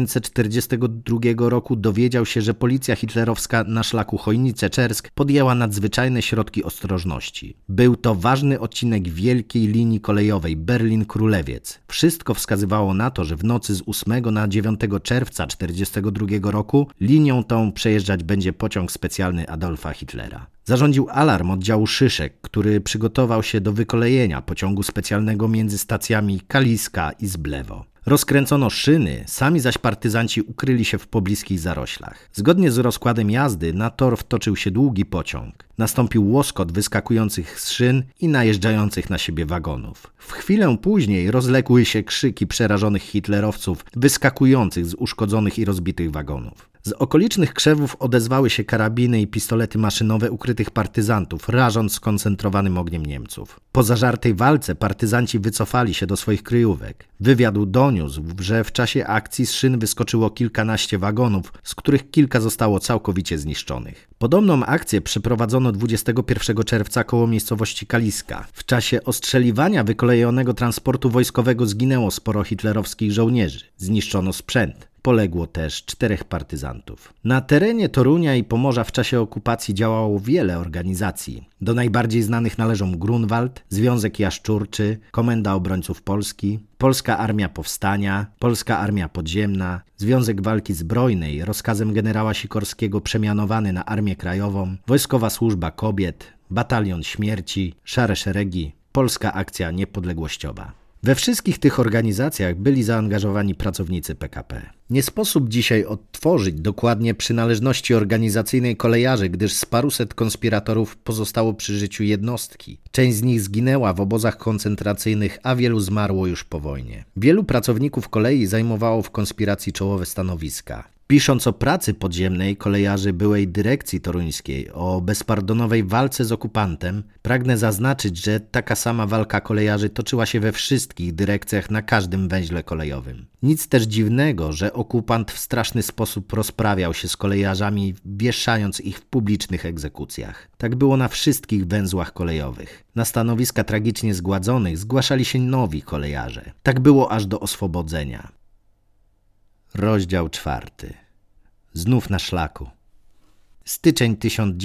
1942 roku dowiedział się, że policja hitlerowska na szlaku Chojnice-Czersk podjęła nadzwyczajne środki ostrożności. Był to ważny odcinek wielkiej linii kolejowej Berlin-Królewiec. Wszystko wskazywało na to, że w nocy z 8 na 9 czerwca 1942 roku linią tą przejeżdżać będzie pociąg specjalny Adolfa Hitlera. Zarządził alarm oddziału Szyszek, który przygotował się do wykolejenia pociągu specjalnego między stacjami Kaliska i Zblewo. Rozkręcono szyny, sami zaś partyzanci ukryli się w pobliskich zaroślach. Zgodnie z rozkładem jazdy na tor wtoczył się długi pociąg. Nastąpił łoskot wyskakujących z szyn i najeżdżających na siebie wagonów. W chwilę później rozległy się krzyki przerażonych hitlerowców wyskakujących z uszkodzonych i rozbitych wagonów. Z okolicznych krzewów odezwały się karabiny i pistolety maszynowe ukrytych partyzantów, rażąc skoncentrowanym ogniem Niemców. Po zażartej walce partyzanci wycofali się do swoich kryjówek. Wywiad doniósł, że w czasie akcji z szyn wyskoczyło kilkanaście wagonów, z których kilka zostało całkowicie zniszczonych. Podobną akcję przeprowadzono 21 czerwca koło miejscowości Kaliska. W czasie ostrzeliwania wykolejonego transportu wojskowego zginęło sporo hitlerowskich żołnierzy. Zniszczono sprzęt. Poległo też 4 partyzantów. Na terenie Torunia i Pomorza w czasie okupacji działało wiele organizacji. Do najbardziej znanych należą Grunwald, Związek Jaszczurczy, Komenda Obrońców Polski, Polska Armia Powstania, Polska Armia Podziemna, Związek Walki Zbrojnej, rozkazem generała Sikorskiego przemianowany na Armię Krajową, Wojskowa Służba Kobiet, Batalion Śmierci, Szare Szeregi, Polska Akcja Niepodległościowa. We wszystkich tych organizacjach byli zaangażowani pracownicy PKP. Nie sposób dzisiaj odtworzyć dokładnie przynależności organizacyjnej kolejarzy, gdyż z paruset konspiratorów pozostało przy życiu jednostki. Część z nich zginęła w obozach koncentracyjnych, a wielu zmarło już po wojnie. Wielu pracowników kolei zajmowało w konspiracji czołowe stanowiska. Pisząc o pracy podziemnej kolejarzy byłej dyrekcji toruńskiej, o bezpardonowej walce z okupantem, pragnę zaznaczyć, że taka sama walka kolejarzy toczyła się we wszystkich dyrekcjach na każdym węźle kolejowym. Nic też dziwnego, że okupant w straszny sposób rozprawiał się z kolejarzami, wieszając ich w publicznych egzekucjach. Tak było na wszystkich węzłach kolejowych. Na stanowiska tragicznie zgładzonych zgłaszali się nowi kolejarze. Tak było aż do oswobodzenia. Rozdział 4. Znów na szlaku. Styczeń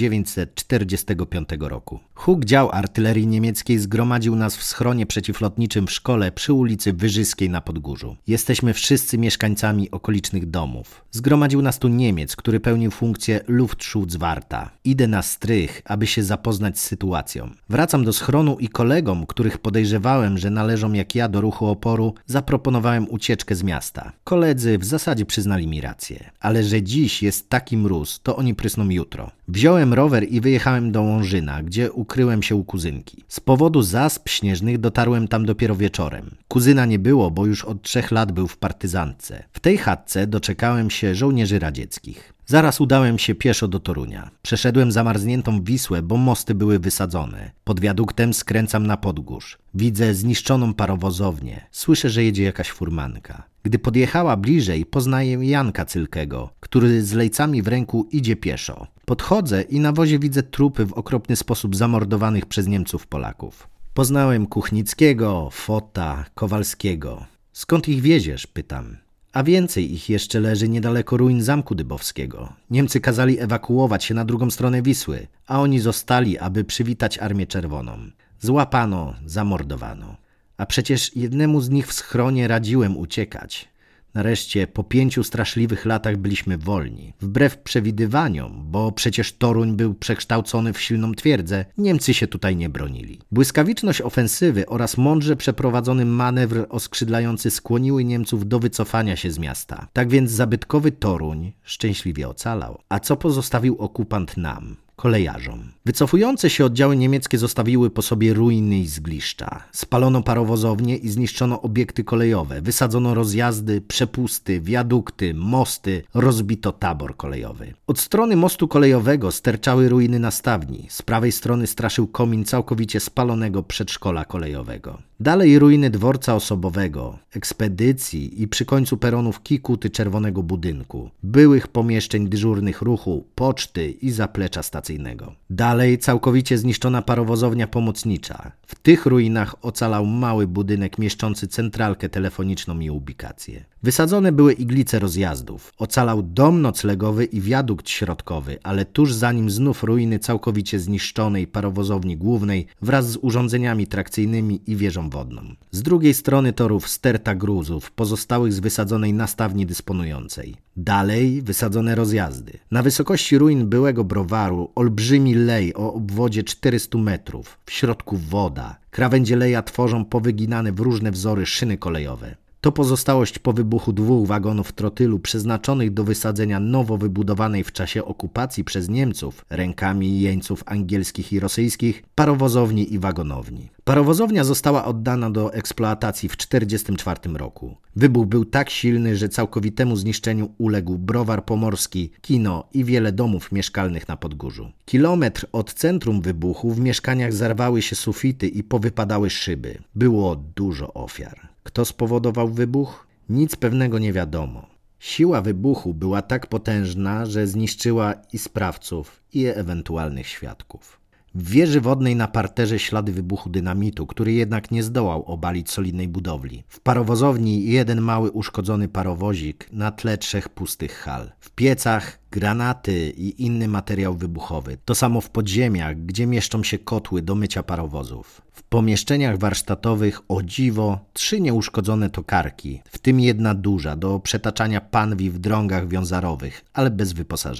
1945 roku. Huk dział artylerii niemieckiej zgromadził nas w schronie przeciwlotniczym w szkole przy ulicy Wyżyskiej na Podgórzu. Jesteśmy wszyscy mieszkańcami okolicznych domów. Zgromadził nas tu Niemiec, który pełnił funkcję Luftschutzwarta. Idę na strych, aby się zapoznać z sytuacją. Wracam do schronu i kolegom, których podejrzewałem, że należą jak ja do ruchu oporu, zaproponowałem ucieczkę z miasta. Koledzy w zasadzie przyznali mi rację. Ale że dziś jest taki mróz, to oni prysną jutro. Wziąłem rower i wyjechałem do Łążyna, gdzie ukryłem się u kuzynki. Z powodu zasp śnieżnych dotarłem tam dopiero wieczorem. Kuzyna nie było, bo już od 3 lat był w partyzantce. W tej chatce doczekałem się żołnierzy radzieckich. Zaraz udałem się pieszo do Torunia. Przeszedłem zamarzniętą Wisłę, bo mosty były wysadzone. Pod wiaduktem skręcam na Podgórz. Widzę zniszczoną parowozownię. Słyszę, że jedzie jakaś furmanka. Gdy podjechała bliżej, poznaję Janka Cylkego, który z lejcami w ręku idzie pieszo. Podchodzę i na wozie widzę trupy w okropny sposób zamordowanych przez Niemców Polaków. Poznałem Kuchnickiego, Fota, Kowalskiego. Skąd ich wieziesz? Pytam. A więcej ich jeszcze leży niedaleko ruin Zamku Dybowskiego. Niemcy kazali ewakuować się na drugą stronę Wisły, a oni zostali, aby przywitać Armię Czerwoną. Złapano, zamordowano. A przecież jednemu z nich w schronie radziłem uciekać. Nareszcie po 5 straszliwych latach byliśmy wolni. Wbrew przewidywaniom, bo przecież Toruń był przekształcony w silną twierdzę, Niemcy się tutaj nie bronili. Błyskawiczność ofensywy oraz mądrze przeprowadzony manewr oskrzydlający skłoniły Niemców do wycofania się z miasta. Tak więc zabytkowy Toruń szczęśliwie ocalał. A co pozostawił okupant nam? Kolejarzom. Wycofujące się oddziały niemieckie zostawiły po sobie ruiny i zgliszcza. Spalono parowozownie i zniszczono obiekty kolejowe. Wysadzono rozjazdy, przepusty, wiadukty, mosty. Rozbito tabor kolejowy. Od strony mostu kolejowego sterczały ruiny nastawni. Z prawej strony straszył komin całkowicie spalonego przedszkola kolejowego. Dalej ruiny dworca osobowego, ekspedycji i przy końcu peronów kikuty czerwonego budynku, byłych pomieszczeń dyżurnych ruchu, poczty i zaplecza stacyjnego. Dalej całkowicie zniszczona parowozownia pomocnicza. W tych ruinach ocalał mały budynek mieszczący centralkę telefoniczną i ubikację. Wysadzone były iglice rozjazdów. Ocalał dom noclegowy i wiadukt środkowy, ale tuż za nim znów ruiny całkowicie zniszczonej parowozowni głównej wraz z urządzeniami trakcyjnymi i wieżą wodną. Z drugiej strony torów sterta gruzów, pozostałych z wysadzonej nastawni dysponującej. Dalej wysadzone rozjazdy. Na wysokości ruin byłego browaru olbrzymi lej o obwodzie 400 metrów. W środku woda. Krawędzie leja tworzą powyginane w różne wzory szyny kolejowe. To pozostałość po wybuchu 2 wagonów trotylu przeznaczonych do wysadzenia nowo wybudowanej w czasie okupacji przez Niemców rękami jeńców angielskich i rosyjskich parowozowni i wagonowni. Parowozownia została oddana do eksploatacji w 1944 roku. Wybuch był tak silny, że całkowitemu zniszczeniu uległ browar pomorski, kino i wiele domów mieszkalnych na Podgórzu. Kilometr od centrum wybuchu w mieszkaniach zarwały się sufity i powypadały szyby. Było dużo ofiar. Kto spowodował wybuch? Nic pewnego nie wiadomo. Siła wybuchu była tak potężna, że zniszczyła i sprawców, i ewentualnych świadków. W wieży wodnej na parterze ślady wybuchu dynamitu, który jednak nie zdołał obalić solidnej budowli. W parowozowni jeden mały uszkodzony parowozik na tle 3 pustych hal. W piecach granaty i inny materiał wybuchowy. To samo w podziemiach, gdzie mieszczą się kotły do mycia parowozów. W pomieszczeniach warsztatowych o dziwo 3 nieuszkodzone tokarki, w tym jedna duża do przetaczania panwi w drągach wiązarowych, ale bez wyposażenia.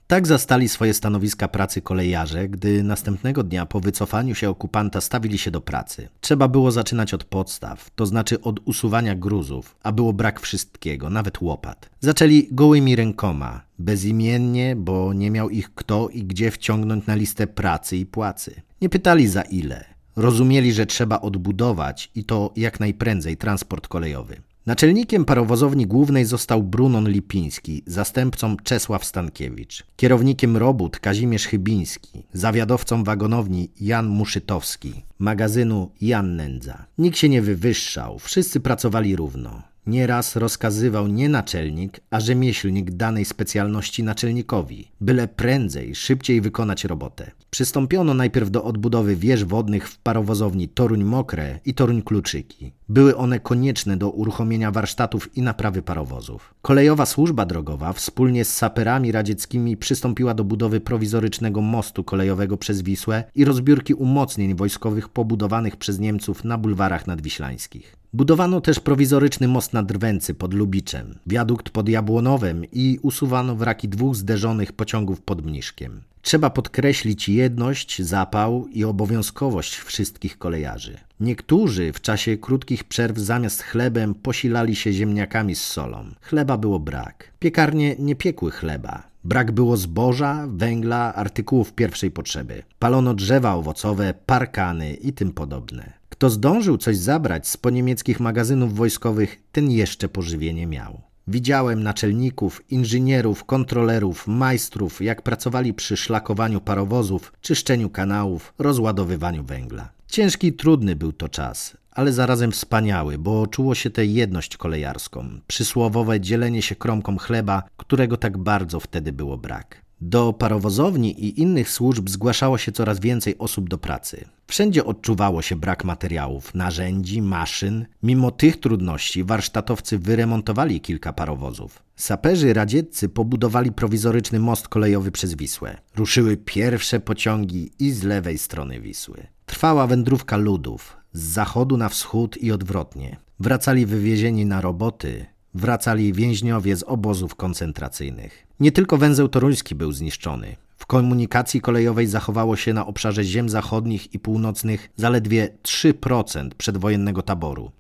Tak zastali swoje stanowiska pracy kolejarze, gdy następnego dnia po wycofaniu się okupanta stawili się do pracy. Trzeba było zaczynać od podstaw, to znaczy od usuwania gruzów, a było brak wszystkiego, nawet łopat. Zaczęli gołymi rękoma, bezimiennie, bo nie miał ich kto i gdzie wciągnąć na listę pracy i płacy. Nie pytali za ile. Rozumieli, że trzeba odbudować i to jak najprędzej transport kolejowy. Naczelnikiem parowozowni głównej został Brunon Lipiński, zastępcą Czesław Stankiewicz. Kierownikiem robót Kazimierz Chybiński, zawiadowcą wagonowni Jan Muszytowski, magazynu Jan Nędza. Nikt się nie wywyższał, wszyscy pracowali równo. Nieraz rozkazywał nie naczelnik, a rzemieślnik danej specjalności naczelnikowi, byle prędzej, szybciej wykonać robotę. Przystąpiono najpierw do odbudowy wież wodnych w parowozowni Toruń Mokre i Toruń Kluczyki. Były one konieczne do uruchomienia warsztatów i naprawy parowozów. Kolejowa służba drogowa wspólnie z saperami radzieckimi przystąpiła do budowy prowizorycznego mostu kolejowego przez Wisłę i rozbiórki umocnień wojskowych pobudowanych przez Niemców na bulwarach nadwiślańskich. Budowano też prowizoryczny most na Drwęcy pod Lubiczem, wiadukt pod Jabłonowem i usuwano wraki 2 zderzonych pociągów pod Mniszkiem. Trzeba podkreślić jedność, zapał i obowiązkowość wszystkich kolejarzy. Niektórzy w czasie krótkich przerw zamiast chlebem posilali się ziemniakami z solą. Chleba było brak. Piekarnie nie piekły chleba. Brak było zboża, węgla, artykułów pierwszej potrzeby. Palono drzewa owocowe, parkany i tym podobne. Kto zdążył coś zabrać z poniemieckich magazynów wojskowych, ten jeszcze pożywienie miał. Widziałem naczelników, inżynierów, kontrolerów, majstrów, jak pracowali przy szlakowaniu parowozów, czyszczeniu kanałów, rozładowywaniu węgla. Ciężki i trudny był to czas, ale zarazem wspaniały, bo czuło się tę jedność kolejarską, przysłowowe dzielenie się kromką chleba, którego tak bardzo wtedy było brak. Do parowozowni i innych służb zgłaszało się coraz więcej osób do pracy. Wszędzie odczuwało się brak materiałów, narzędzi, maszyn. Mimo tych trudności warsztatowcy wyremontowali kilka parowozów. Saperzy radzieccy pobudowali prowizoryczny most kolejowy przez Wisłę. Ruszyły pierwsze pociągi i z lewej strony Wisły. Trwała wędrówka ludów, z zachodu na wschód i odwrotnie. Wracali wywiezieni na roboty, wracali więźniowie z obozów koncentracyjnych. Nie tylko węzeł toruński był zniszczony. W komunikacji kolejowej zachowało się na obszarze ziem zachodnich i północnych zaledwie 3% przedwojennego taboru.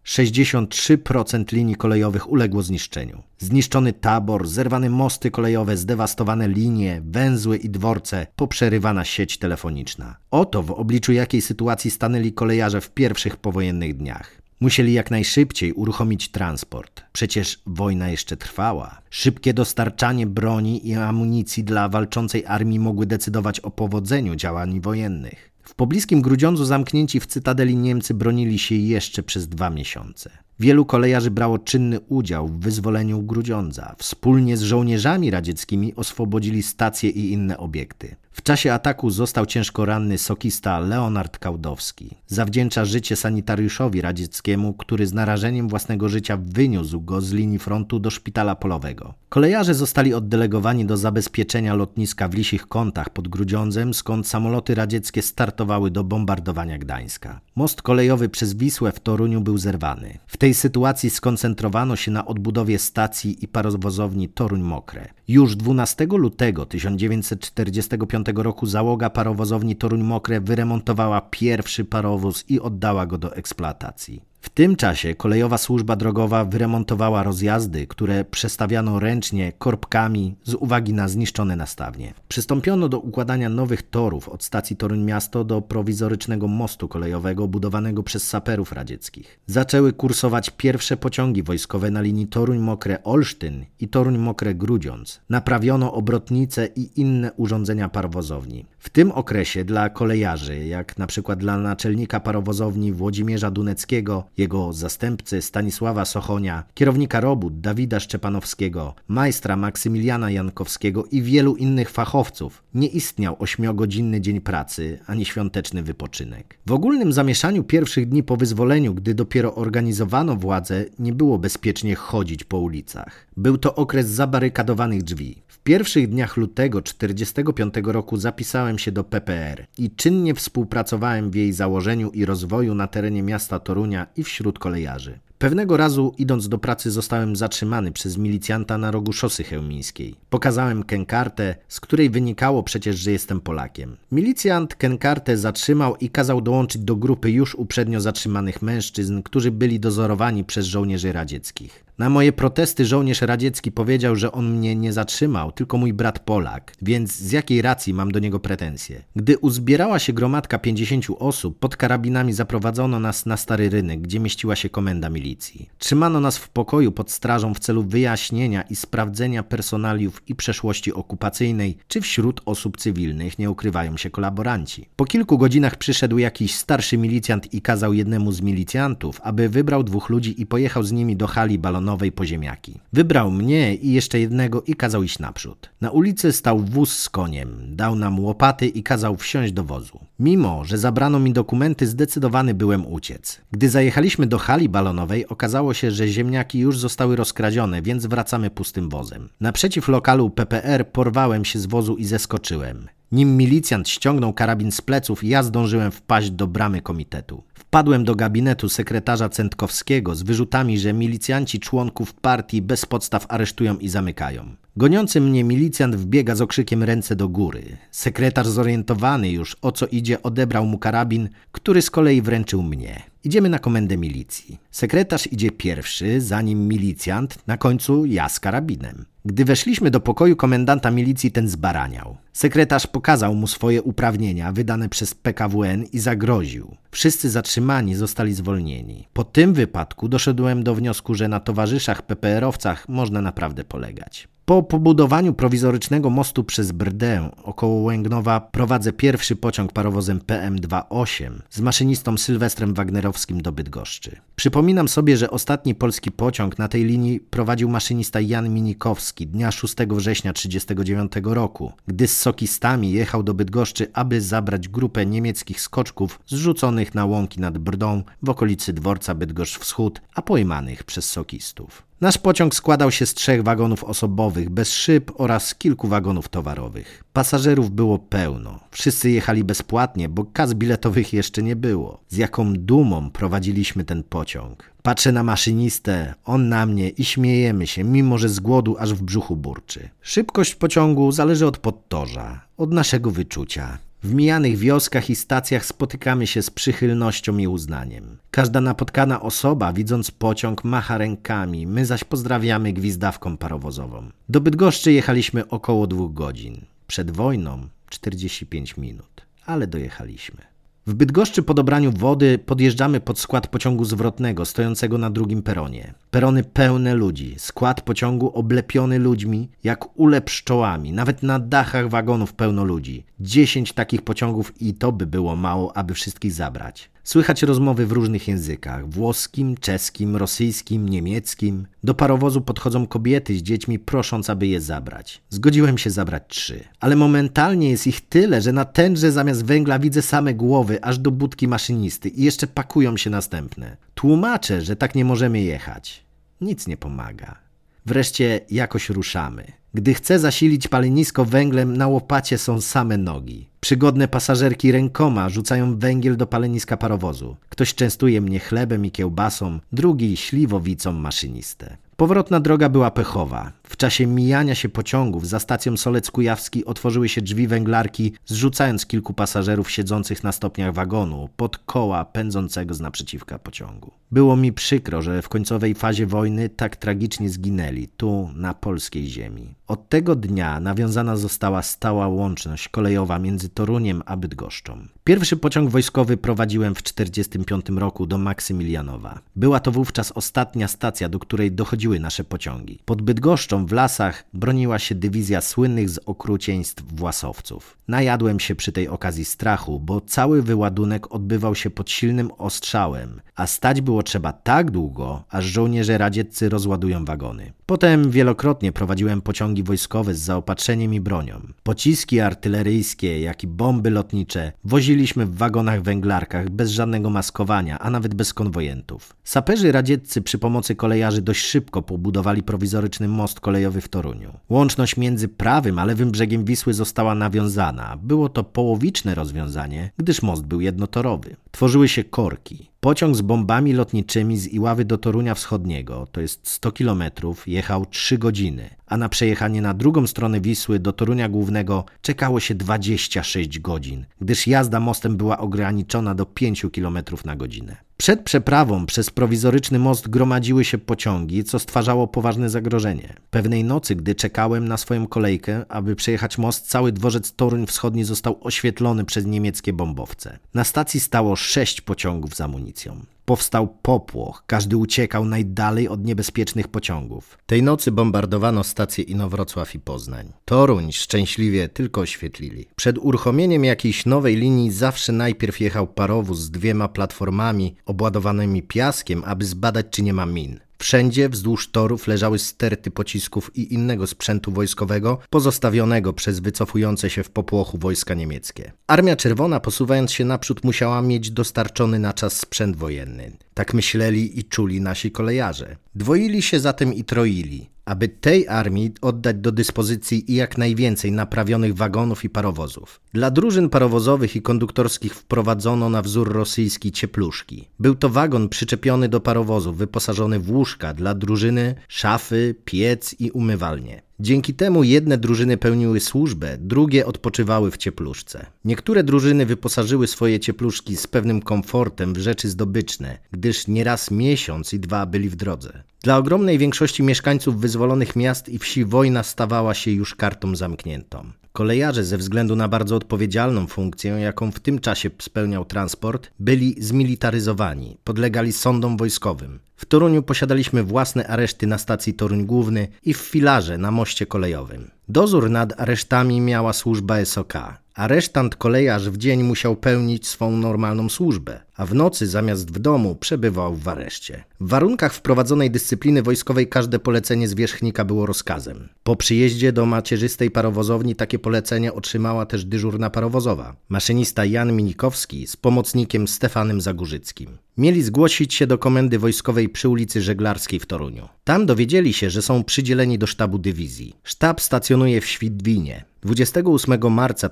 63% linii kolejowych uległo zniszczeniu. Zniszczony tabor, zerwane mosty kolejowe, zdewastowane linie, węzły i dworce, poprzerywana sieć telefoniczna. Oto w obliczu jakiej sytuacji stanęli kolejarze w pierwszych powojennych dniach. Musieli jak najszybciej uruchomić transport. Przecież wojna jeszcze trwała. Szybkie dostarczanie broni i amunicji dla walczącej armii mogły decydować o powodzeniu działań wojennych. W pobliskim Grudziądzu zamknięci w cytadeli Niemcy bronili się jeszcze przez 2 miesiące. Wielu kolejarzy brało czynny udział w wyzwoleniu Grudziądza. Wspólnie z żołnierzami radzieckimi oswobodzili stacje i inne obiekty. W czasie ataku został ciężko ranny sokista Leonard Kałdowski. Zawdzięcza życie sanitariuszowi radzieckiemu, który z narażeniem własnego życia wyniósł go z linii frontu do szpitala polowego. Kolejarze zostali oddelegowani do zabezpieczenia lotniska w Lisich Kątach pod Grudziądzem, skąd samoloty radzieckie startowały do bombardowania Gdańska. Most kolejowy przez Wisłę w Toruniu był zerwany. W tej sytuacji skoncentrowano się na odbudowie stacji i parowozowni Toruń Mokre. Już 12 lutego 1945 roku załoga parowozowni Toruń Mokre wyremontowała pierwszy parowóz i oddała go do eksploatacji. W tym czasie kolejowa służba drogowa wyremontowała rozjazdy, które przestawiano ręcznie korbkami z uwagi na zniszczone nastawnie. Przystąpiono do układania nowych torów od stacji Toruń Miasto do prowizorycznego mostu kolejowego budowanego przez saperów radzieckich. Zaczęły kursować pierwsze pociągi wojskowe na linii Toruń Mokre Olsztyn i Toruń Mokre Grudziądz. Naprawiono obrotnice i inne urządzenia parowozowni. W tym okresie dla kolejarzy, jak na przykład dla naczelnika parowozowni Włodzimierza Duneckiego, jego zastępcy Stanisława Sochonia, kierownika robót Dawida Szczepanowskiego, majstra Maksymiliana Jankowskiego i wielu innych fachowców, nie istniał 8-godzinny dzień pracy ani świąteczny wypoczynek. W ogólnym zamieszaniu pierwszych dni po wyzwoleniu, gdy dopiero organizowano władzę, nie było bezpiecznie chodzić po ulicach. Był to okres zabarykadowanych drzwi. W pierwszych dniach lutego 1945 roku zapisałem się do PPR i czynnie współpracowałem w jej założeniu i rozwoju na terenie miasta Torunia i wśród kolejarzy. Pewnego razu, idąc do pracy, zostałem zatrzymany przez milicjanta na rogu szosy chełmińskiej. Pokazałem kenkartę, z której wynikało przecież, że jestem Polakiem. Milicjant kenkartę zatrzymał i kazał dołączyć do grupy już uprzednio zatrzymanych mężczyzn, którzy byli dozorowani przez żołnierzy radzieckich. Na moje protesty żołnierz radziecki powiedział, że on mnie nie zatrzymał, tylko mój brat Polak, więc z jakiej racji mam do niego pretensje? Gdy uzbierała się gromadka 50 osób, pod karabinami zaprowadzono nas na Stary Rynek, gdzie mieściła się komenda milicji. Trzymano nas w pokoju pod strażą w celu wyjaśnienia i sprawdzenia personaliów i przeszłości okupacyjnej, czy wśród osób cywilnych nie ukrywają się kolaboranci. Po kilku godzinach przyszedł jakiś starszy milicjant i kazał jednemu z milicjantów, aby wybrał 2 ludzi i pojechał z nimi do hali balonowej po ziemniaki. Wybrał mnie i jeszcze jednego i kazał iść naprzód. Na ulicy stał wóz z koniem, dał nam łopaty i kazał wsiąść do wozu. Mimo że zabrano mi dokumenty, zdecydowany byłem uciec. Gdy zajechaliśmy do hali balonowej, okazało się, że ziemniaki już zostały rozkradzione, więc wracamy pustym wozem. Naprzeciw lokalu PPR porwałem się z wozu i zeskoczyłem. Nim milicjant ściągnął karabin z pleców, ja zdążyłem wpaść do bramy komitetu. Wpadłem do gabinetu sekretarza Centkowskiego z wyrzutami, że milicjanci członków partii bez podstaw aresztują i zamykają. Goniący mnie milicjant wbiega z okrzykiem ręce do góry. Sekretarz zorientowany już o co idzie odebrał mu karabin, który z kolei wręczył mnie. Idziemy na komendę milicji. Sekretarz idzie pierwszy, za nim milicjant, na końcu ja z karabinem. Gdy weszliśmy do pokoju komendanta milicji, ten zbaraniał. Sekretarz pokazał mu swoje uprawnienia wydane przez PKWN i zagroził. Wszyscy zatrzymani zostali zwolnieni. Po tym wypadku doszedłem do wniosku, że na towarzyszach PPR-owcach można naprawdę polegać. Po pobudowaniu prowizorycznego mostu przez Brdę około Łęgnowa prowadzę pierwszy pociąg parowozem PM28 z maszynistą Sylwestrem Wagnerowskim do Bydgoszczy. Przypominam sobie, że ostatni polski pociąg na tej linii prowadził maszynista Jan Minikowski dnia 6 września 1939 roku, gdy z sokistami jechał do Bydgoszczy, aby zabrać grupę niemieckich skoczków zrzuconych na łąki nad Brdą w okolicy dworca Bydgoszcz Wschód, a pojmanych przez sokistów. Nasz pociąg składał się z 3 wagonów osobowych bez szyb oraz kilku wagonów towarowych. Pasażerów było pełno. Wszyscy jechali bezpłatnie, bo kas biletowych jeszcze nie było. Z jaką dumą prowadziliśmy ten pociąg. Patrzę na maszynistę, on na mnie i śmiejemy się, mimo że z głodu aż w brzuchu burczy. Szybkość pociągu zależy od podtorza, od naszego wyczucia. W mijanych wioskach i stacjach spotykamy się z przychylnością i uznaniem. Każda napotkana osoba, widząc pociąg, macha rękami, my zaś pozdrawiamy gwizdawką parowozową. Do Bydgoszczy jechaliśmy około 2 godzin. Przed wojną 45 minut, ale dojechaliśmy. W Bydgoszczy po dobraniu wody podjeżdżamy pod skład pociągu zwrotnego stojącego na drugim peronie. Perony pełne ludzi, skład pociągu oblepiony ludźmi jak ule pszczołami, nawet na dachach wagonów pełno ludzi. 10 takich pociągów i to by było mało, aby wszystkich zabrać. Słychać rozmowy w różnych językach: włoskim, czeskim, rosyjskim, niemieckim. Do parowozu podchodzą kobiety z dziećmi, prosząc, aby je zabrać. Zgodziłem się zabrać 3, ale momentalnie jest ich tyle, że na tędrze zamiast węgla widzę same głowy aż do budki maszynisty i jeszcze pakują się następne. Tłumaczę, że tak nie możemy jechać. Nic nie pomaga. Wreszcie jakoś ruszamy. Gdy chcę zasilić palenisko węglem, na łopacie są same nogi. Przygodne pasażerki rękoma rzucają węgiel do paleniska parowozu. Ktoś częstuje mnie chlebem i kiełbasą, drugi śliwowicą maszynistę. Powrotna droga była pechowa. W czasie mijania się pociągów za stacją Solec Kujawski otworzyły się drzwi węglarki, zrzucając kilku pasażerów siedzących na stopniach wagonu pod koła pędzącego z naprzeciwka pociągu. Było mi przykro, że w końcowej fazie wojny tak tragicznie zginęli tu, na polskiej ziemi. Od tego dnia nawiązana została stała łączność kolejowa między Toruniem a Bydgoszczą. Pierwszy pociąg wojskowy prowadziłem w 1945 roku do Maksymilianowa. Była to wówczas ostatnia stacja, do której dochodziły nasze pociągi. Pod Bydgoszczą w lasach broniła się dywizja słynnych z okrucieństw własowców. Najadłem się przy tej okazji strachu, bo cały wyładunek odbywał się pod silnym ostrzałem, a stać było trzeba tak długo, aż żołnierze radzieccy rozładują wagony. Potem wielokrotnie prowadziłem pociągi wojskowe z zaopatrzeniem i bronią. Pociski artyleryjskie, jak i bomby lotnicze woziliśmy w wagonach węglarkach bez żadnego maskowania, a nawet bez konwojentów. Saperzy radzieccy przy pomocy kolejarzy dość szybko pobudowali prowizoryczny most kolejowy w Toruniu. Łączność między prawym a lewym brzegiem Wisły została nawiązana. Było to połowiczne rozwiązanie, gdyż most był jednotorowy. Tworzyły się korki. Pociąg z bombami lotniczymi z Iławy do Torunia Wschodniego, to jest 100 km, jechał 3 godziny, a na przejechanie na drugą stronę Wisły do Torunia Głównego czekało się 26 godzin, gdyż jazda mostem była ograniczona do 5 km na godzinę. Przed przeprawą przez prowizoryczny most gromadziły się pociągi, co stwarzało poważne zagrożenie. Pewnej nocy, gdy czekałem na swoją kolejkę, aby przejechać most, cały dworzec Toruń Wschodni został oświetlony przez niemieckie bombowce. Na stacji stało 6 pociągów z amunicją. Powstał popłoch, każdy uciekał najdalej od niebezpiecznych pociągów. Tej nocy bombardowano stacje Inowrocław i Poznań. Toruń szczęśliwie tylko oświetlili. Przed uruchomieniem jakiejś nowej linii zawsze najpierw jechał parowóz z 2 platformami obładowanymi piaskiem, aby zbadać, czy nie ma min. Wszędzie wzdłuż torów leżały sterty pocisków i innego sprzętu wojskowego pozostawionego przez wycofujące się w popłochu wojska niemieckie. Armia Czerwona, posuwając się naprzód, musiała mieć dostarczony na czas sprzęt wojenny. Tak myśleli i czuli nasi kolejarze. Dwoili się zatem i troili, aby tej armii oddać do dyspozycji jak najwięcej naprawionych wagonów i parowozów. Dla drużyn parowozowych i konduktorskich wprowadzono na wzór rosyjski ciepluszki. Był to wagon przyczepiony do parowozu, wyposażony w łóżka dla drużyny, szafy, piec i umywalnię. Dzięki temu jedne drużyny pełniły służbę, drugie odpoczywały w ciepluszce. Niektóre drużyny wyposażyły swoje ciepluszki z pewnym komfortem w rzeczy zdobyczne, gdyż nieraz miesiąc i 2 byli w drodze. Dla ogromnej większości mieszkańców wyzwolonych miast i wsi wojna stawała się już kartą zamkniętą. Kolejarze ze względu na bardzo odpowiedzialną funkcję, jaką w tym czasie spełniał transport, byli zmilitaryzowani, podlegali sądom wojskowym. W Toruniu posiadaliśmy własne areszty na stacji Toruń Główny i w filarze na moście kolejowym. Dozór nad aresztami miała służba SOK. Aresztant kolejarz w dzień musiał pełnić swą normalną służbę, a w nocy zamiast w domu przebywał w areszcie. W warunkach wprowadzonej dyscypliny wojskowej każde polecenie zwierzchnika było rozkazem. Po przyjeździe do macierzystej parowozowni takie polecenie otrzymała też dyżurna parowozowa, maszynista Jan Minikowski z pomocnikiem Stefanem Zagórzyckim. Mieli zgłosić się do komendy wojskowej przy ulicy Żeglarskiej w Toruniu. Tam dowiedzieli się, że są przydzieleni do sztabu dywizji. Sztab stacjonuje w Świdwinie. 28 marca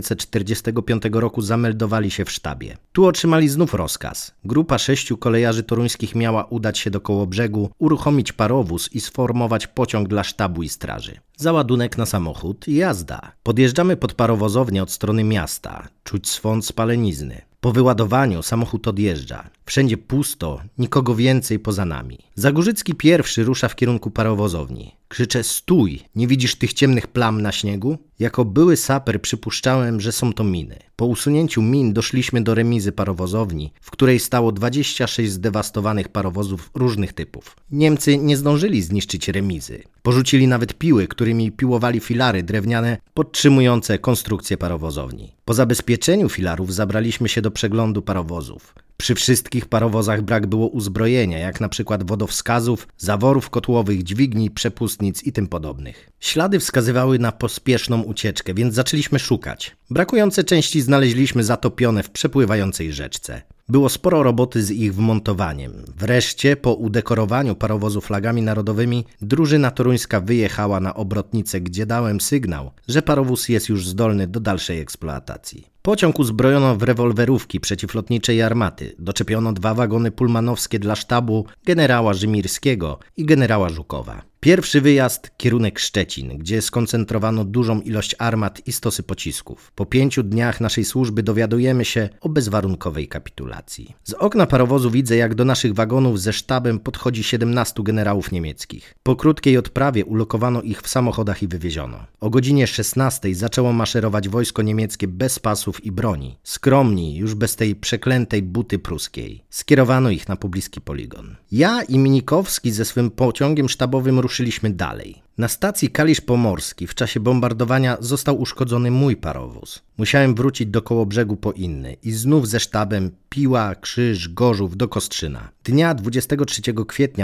1945 roku zameldowali się w sztabie. Tu otrzymali znów rozkaz. Grupa 6 kolejarzy toruńskich miała udać się do Kołobrzegu, uruchomić parowóz i sformować pociąg dla sztabu i straży. Załadunek na samochód i jazda. Podjeżdżamy pod parowozownię od strony miasta. Czuć swąd spalenizny. Po wyładowaniu samochód odjeżdża. Wszędzie pusto, nikogo więcej poza nami. Zagórzycki pierwszy rusza w kierunku parowozowni. Krzyczę: stój, nie widzisz tych ciemnych plam na śniegu? Jako były saper przypuszczałem, że są to miny. Po usunięciu min doszliśmy do remizy parowozowni, w której stało 26 zdewastowanych parowozów różnych typów. Niemcy nie zdążyli zniszczyć remizy. Porzucili nawet piły, którymi piłowali filary drewniane podtrzymujące konstrukcję parowozowni. Po zabezpieczeniu filarów zabraliśmy się do przeglądu parowozów. Przy wszystkich parowozach brak było uzbrojenia, jak na przykład wodowskazów, zaworów kotłowych, dźwigni, przepustnic i tym podobnych. Ślady wskazywały na pospieszną ucieczkę, więc zaczęliśmy szukać. Brakujące części znaleźliśmy zatopione w przepływającej rzeczce. Było sporo roboty z ich wmontowaniem. Wreszcie, po udekorowaniu parowozu flagami narodowymi, drużyna toruńska wyjechała na obrotnicę, gdzie dałem sygnał, że parowóz jest już zdolny do dalszej eksploatacji. Pociąg uzbrojono w rewolwerówki przeciwlotniczej armaty. Doczepiono 2 wagony pulmanowskie dla sztabu generała Rzymirskiego i generała Żukowa. Pierwszy wyjazd, kierunek Szczecin, gdzie skoncentrowano dużą ilość armat i stosy pocisków. Po 5 dniach naszej służby dowiadujemy się o bezwarunkowej kapitulacji. Z okna parowozu widzę, jak do naszych wagonów ze sztabem podchodzi 17 generałów niemieckich. Po krótkiej odprawie ulokowano ich w samochodach i wywieziono. O godzinie 16 zaczęło maszerować wojsko niemieckie bez pasów i broni. Skromni, już bez tej przeklętej buty pruskiej. Skierowano ich na pobliski poligon. Ja i Minikowski ze swym pociągiem sztabowym ruszyliśmy dalej. Na stacji Kalisz Pomorski w czasie bombardowania został uszkodzony mój parowóz. Musiałem wrócić do Kołobrzegu po inny i znów ze sztabem Piła, Krzyż, Gorzów do Kostrzyna. Dnia 23 kwietnia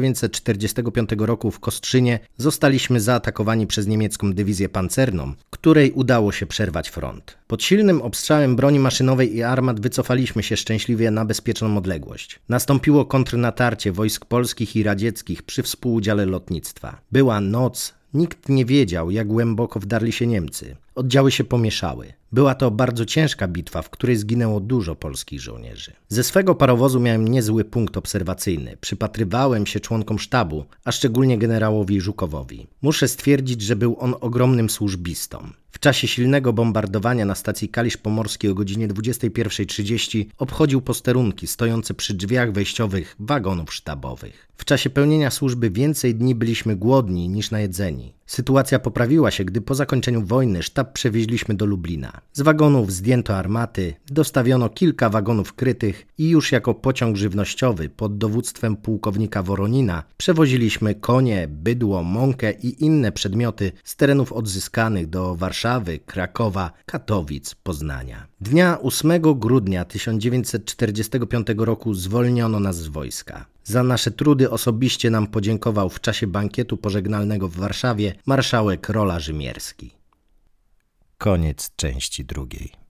1945 roku w Kostrzynie zostaliśmy zaatakowani przez niemiecką dywizję pancerną, której udało się przerwać front. Pod silnym obstrzałem broni maszynowej i armat wycofaliśmy się szczęśliwie na bezpieczną odległość. Nastąpiło kontrnatarcie wojsk polskich i radzieckich przy współudziale lotnictwa. Była noc. Nikt nie wiedział, jak głęboko wdarli się Niemcy. Oddziały się pomieszały. Była to bardzo ciężka bitwa, w której zginęło dużo polskich żołnierzy. Ze swego parowozu miałem niezły punkt obserwacyjny. Przypatrywałem się członkom sztabu, a szczególnie generałowi Żukowowi. Muszę stwierdzić, że był on ogromnym służbistą. W czasie silnego bombardowania na stacji Kalisz Pomorski o godzinie 21:30 obchodził posterunki stojące przy drzwiach wejściowych wagonów sztabowych. W czasie pełnienia służby więcej dni byliśmy głodni niż najedzeni. Sytuacja poprawiła się, gdy po zakończeniu wojny sztab przewieźliśmy do Lublina. Z wagonów zdjęto armaty, dostawiono kilka wagonów krytych i już jako pociąg żywnościowy pod dowództwem pułkownika Woronina przewoziliśmy konie, bydło, mąkę i inne przedmioty z terenów odzyskanych do Warszawy, Krakowa, Katowic, Poznania. Dnia 8 grudnia 1945 roku zwolniono nas z wojska. Za nasze trudy osobiście nam podziękował w czasie bankietu pożegnalnego w Warszawie marszałek Rola Rzymierski. Koniec części 2.